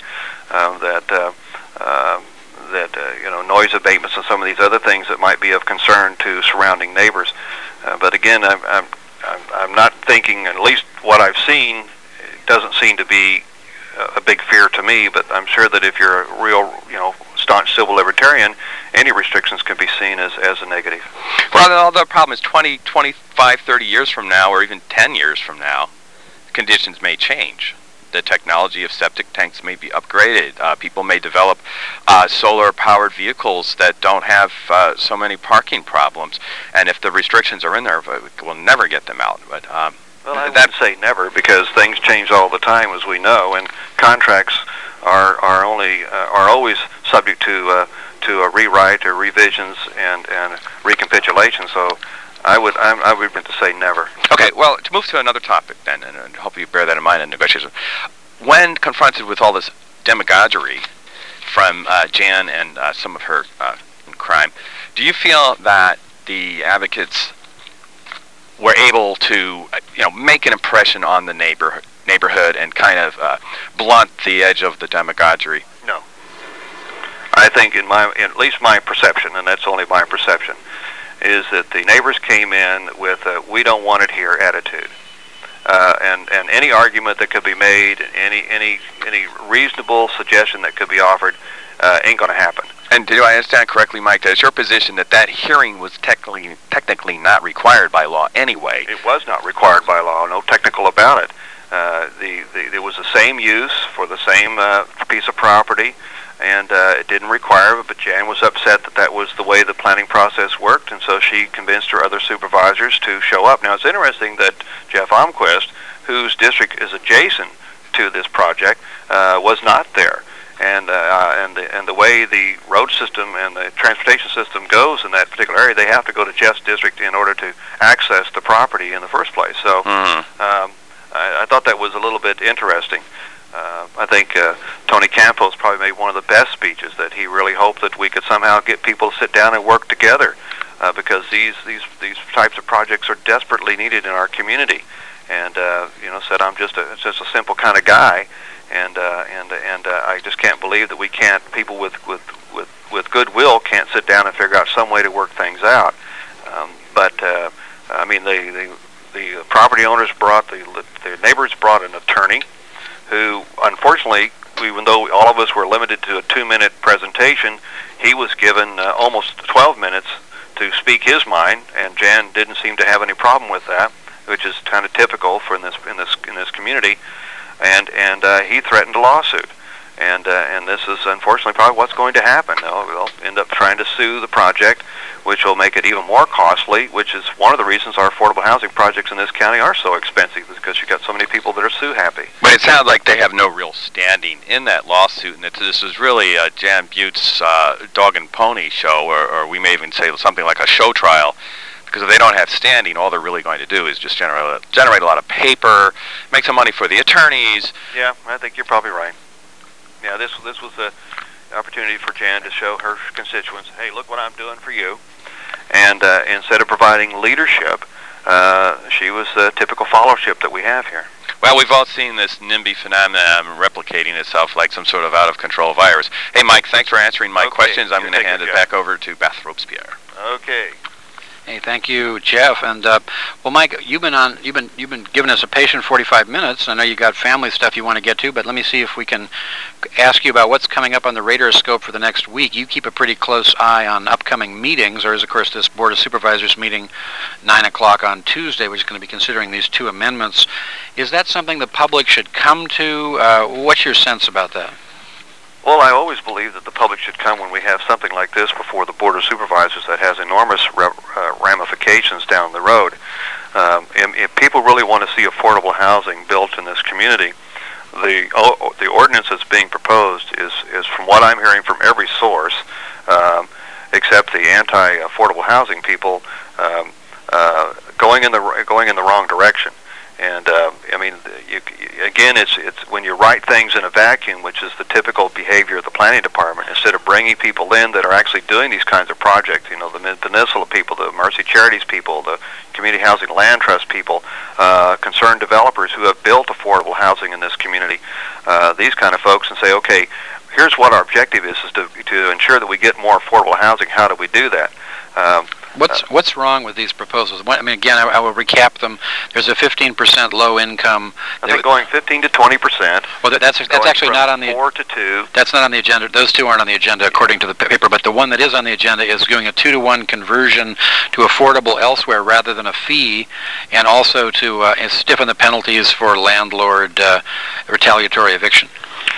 noise abatements and some of these other things that might be of concern to surrounding neighbors. But again, I'm not thinking, at least what I've seen, it doesn't seem to be a big fear to me, but I'm sure that if you're a real, staunch civil libertarian, any restrictions can be seen as a negative. Well, the problem is 20, 25, 30 years from now, or even 10 years from now, conditions may change. The technology of septic tanks may be upgraded. People may develop solar-powered vehicles that don't have so many parking problems. And if the restrictions are in there, we'll never get them out. But well, I wouldn't say never, because things change all the time, as we know, and contracts are always subject to to a rewrite or revisions and recapitulation. So I would to say never. Okay, well, to move to another topic then, and hope you bear that in mind in negotiations. When confronted with all this demagoguery from Jan and some of her crime, do you feel that the advocates were able to, make an impression on the neighborhood and kind of blunt the edge of the demagoguery? No. I think at least my perception, and that's only my perception, is that the neighbors came in with a "we don't want it here" attitude, and any argument that could be made, any reasonable suggestion that could be offered, ain't going to happen. And do I understand correctly, Mike, that it's your position that hearing was technically not required by law anyway? It was not required by law. No technical about it. It was the same use for the same piece of property, and it didn't require it, but Jan was upset that was the way the planning process worked, and so she convinced her other supervisors to show up. Now, it's interesting that Jeff Almquist, whose district is adjacent to this project, was not there. And the way the road system and the transportation system goes in that particular area, they have to go to Jeff's district in order to access the property in the first place. So I thought that was a little bit interesting. I think Tony Campos probably made one of the best speeches, that he really hoped that we could somehow get people to sit down and work together, because these types of projects are desperately needed in our community. And said, I'm just a simple kind of guy. And I just can't believe that people with goodwill can't sit down and figure out some way to work things out. The property owners the neighbors brought an attorney who, unfortunately, even though all of us were limited to a 2-minute presentation, he was given almost 12 minutes to speak his mind, and Jan didn't seem to have any problem with that, which is kind of typical for in this community. And he threatened a lawsuit, and this is unfortunately probably what's going to happen. They'll end up trying to sue the project, which will make it even more costly, which is one of the reasons our affordable housing projects in this county are so expensive, because you've got so many people that are sue happy. But it sounds like they have no real standing in that lawsuit, and that this is really Jan Butte's dog and pony show, or we may even say something like a show trial. Because if they don't have standing, all they're really going to do is just generate a lot of paper, make some money for the attorneys. Yeah, I think you're probably right. Yeah, this was the opportunity for Jan to show her constituents, hey, look what I'm doing for you. And instead of providing leadership, she was the typical followership that we have here. Well, we've all seen this NIMBY phenomenon replicating itself like some sort of out-of-control virus. Hey, Mike, thanks for answering my questions. I'm going to hand it back over to Beth Robespierre. Okay. Hey, thank you, Jeff. And well, Mike, you've been giving us a patient 45 minutes. I know you got family stuff you want to get to, but let me see if we can ask you about what's coming up on the radar scope for the next week. You keep a pretty close eye on upcoming meetings. There is, of course, this Board of Supervisors meeting 9 o'clock on Tuesday, which is going to be considering these 2 amendments. Is that something the public should come to? What's your sense about that? Well, I always believe that the public should come when we have something like this before the Board of Supervisors that has enormous ramifications down the road. If people really want to see affordable housing built in this community, the ordinance that's being proposed is from what I'm hearing from every source, except the anti-affordable housing people, going in the wrong direction. And again, it's when you write things in a vacuum, which is the typical behavior of the planning department, instead of bringing people in that are actually doing these kinds of projects. The Mid-Peninsula people, the Mercy Charities people, the Community Housing Land Trust people, concerned developers who have built affordable housing in this community. These kind of folks, and say, okay, here's what our objective is to ensure that we get more affordable housing. How do we do that? What's wrong with these proposals? Again, I will recap them. There's a 15% low income. I think going 15 to 20%. Well, that's actually not on the 4 to 2. That's not on the agenda. Those 2 aren't on the agenda according to the paper. But the one that is on the agenda is doing a 2-to-1 conversion to affordable elsewhere rather than a fee, and also to stiffen the penalties for landlord retaliatory eviction.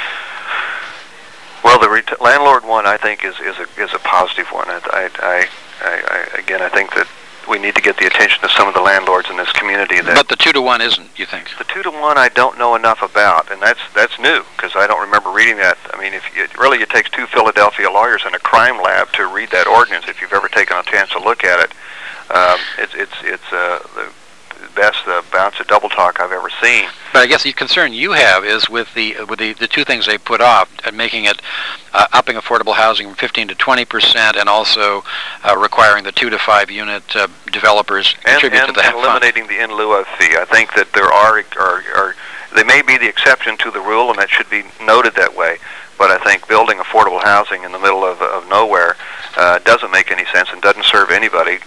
Well, the landlord one, I think, is a positive one. I think that we need to get the attention of some of the landlords in this community. But the 2-to-1 isn't, you think? The 2-to-1 I don't know enough about, and that's new because I don't remember reading that. I mean, it takes 2 Philadelphia lawyers in a crime lab to read that ordinance. If you've ever taken a chance to look at it, it's the best bounce of double talk I've ever seen. But I guess the concern you have is with the 2 things they put off, making it upping affordable housing from 15 to 20%, and also requiring the 2 to 5 unit developers contribute to the and eliminating the in lieu of fee. I think that there are they may be the exception to the rule, and that should be noted that way. But I think building affordable housing in the middle of nowhere doesn't make any sense and doesn't serve anybody.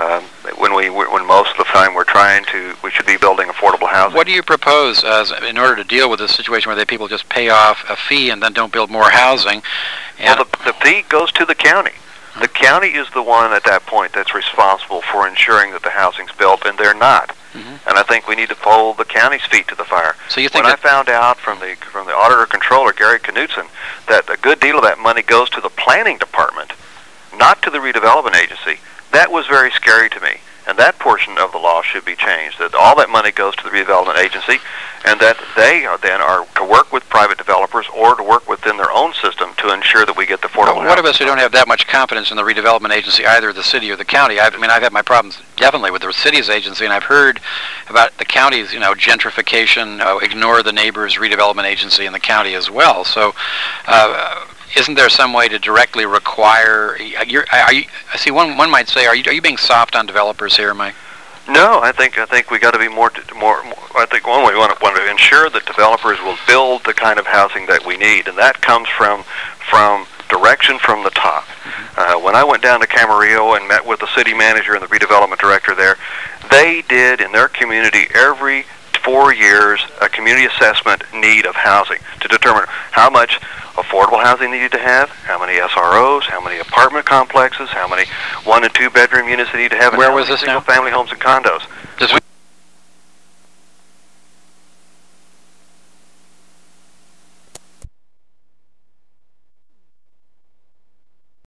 When most of the time we should be building affordable housing. What do you propose in order to deal with this situation where people just pay off a fee and then don't build more housing? Well, the fee goes to the county. The county is the one at that point that's responsible for ensuring that the housing's built, and they're not. And I think we need to hold the county's feet to the fire. So you think I found out from the auditor controller Gary Knutson that a good deal of that money goes to the planning department, not to the redevelopment agency, that was very scary to me. And that portion of the law should be changed, that all that money goes to the redevelopment agency, and that they are to work with private developers or to work within their own system to ensure that we get the affordable housing. What of us who don't have that much confidence in the redevelopment agency, either the city or the county? I've had my problems definitely with the city's agency, and I've heard about the county's, gentrification, ignore the neighbors' redevelopment agency in the county as well. So, isn't there some way to directly require? One might say, are you being soft on developers here, Mike? No, I think we got to be more. I think one way we want to ensure that developers will build the kind of housing that we need, and that comes from direction from the top. When I went down to Camarillo and met with the city manager and the redevelopment director there, they did in their community every 4 years a community assessment need of housing to determine how much affordable housing they need to have, how many SROs, how many apartment complexes, how many 1- and 2-bedroom units they need to have, Where was this single family homes and condos.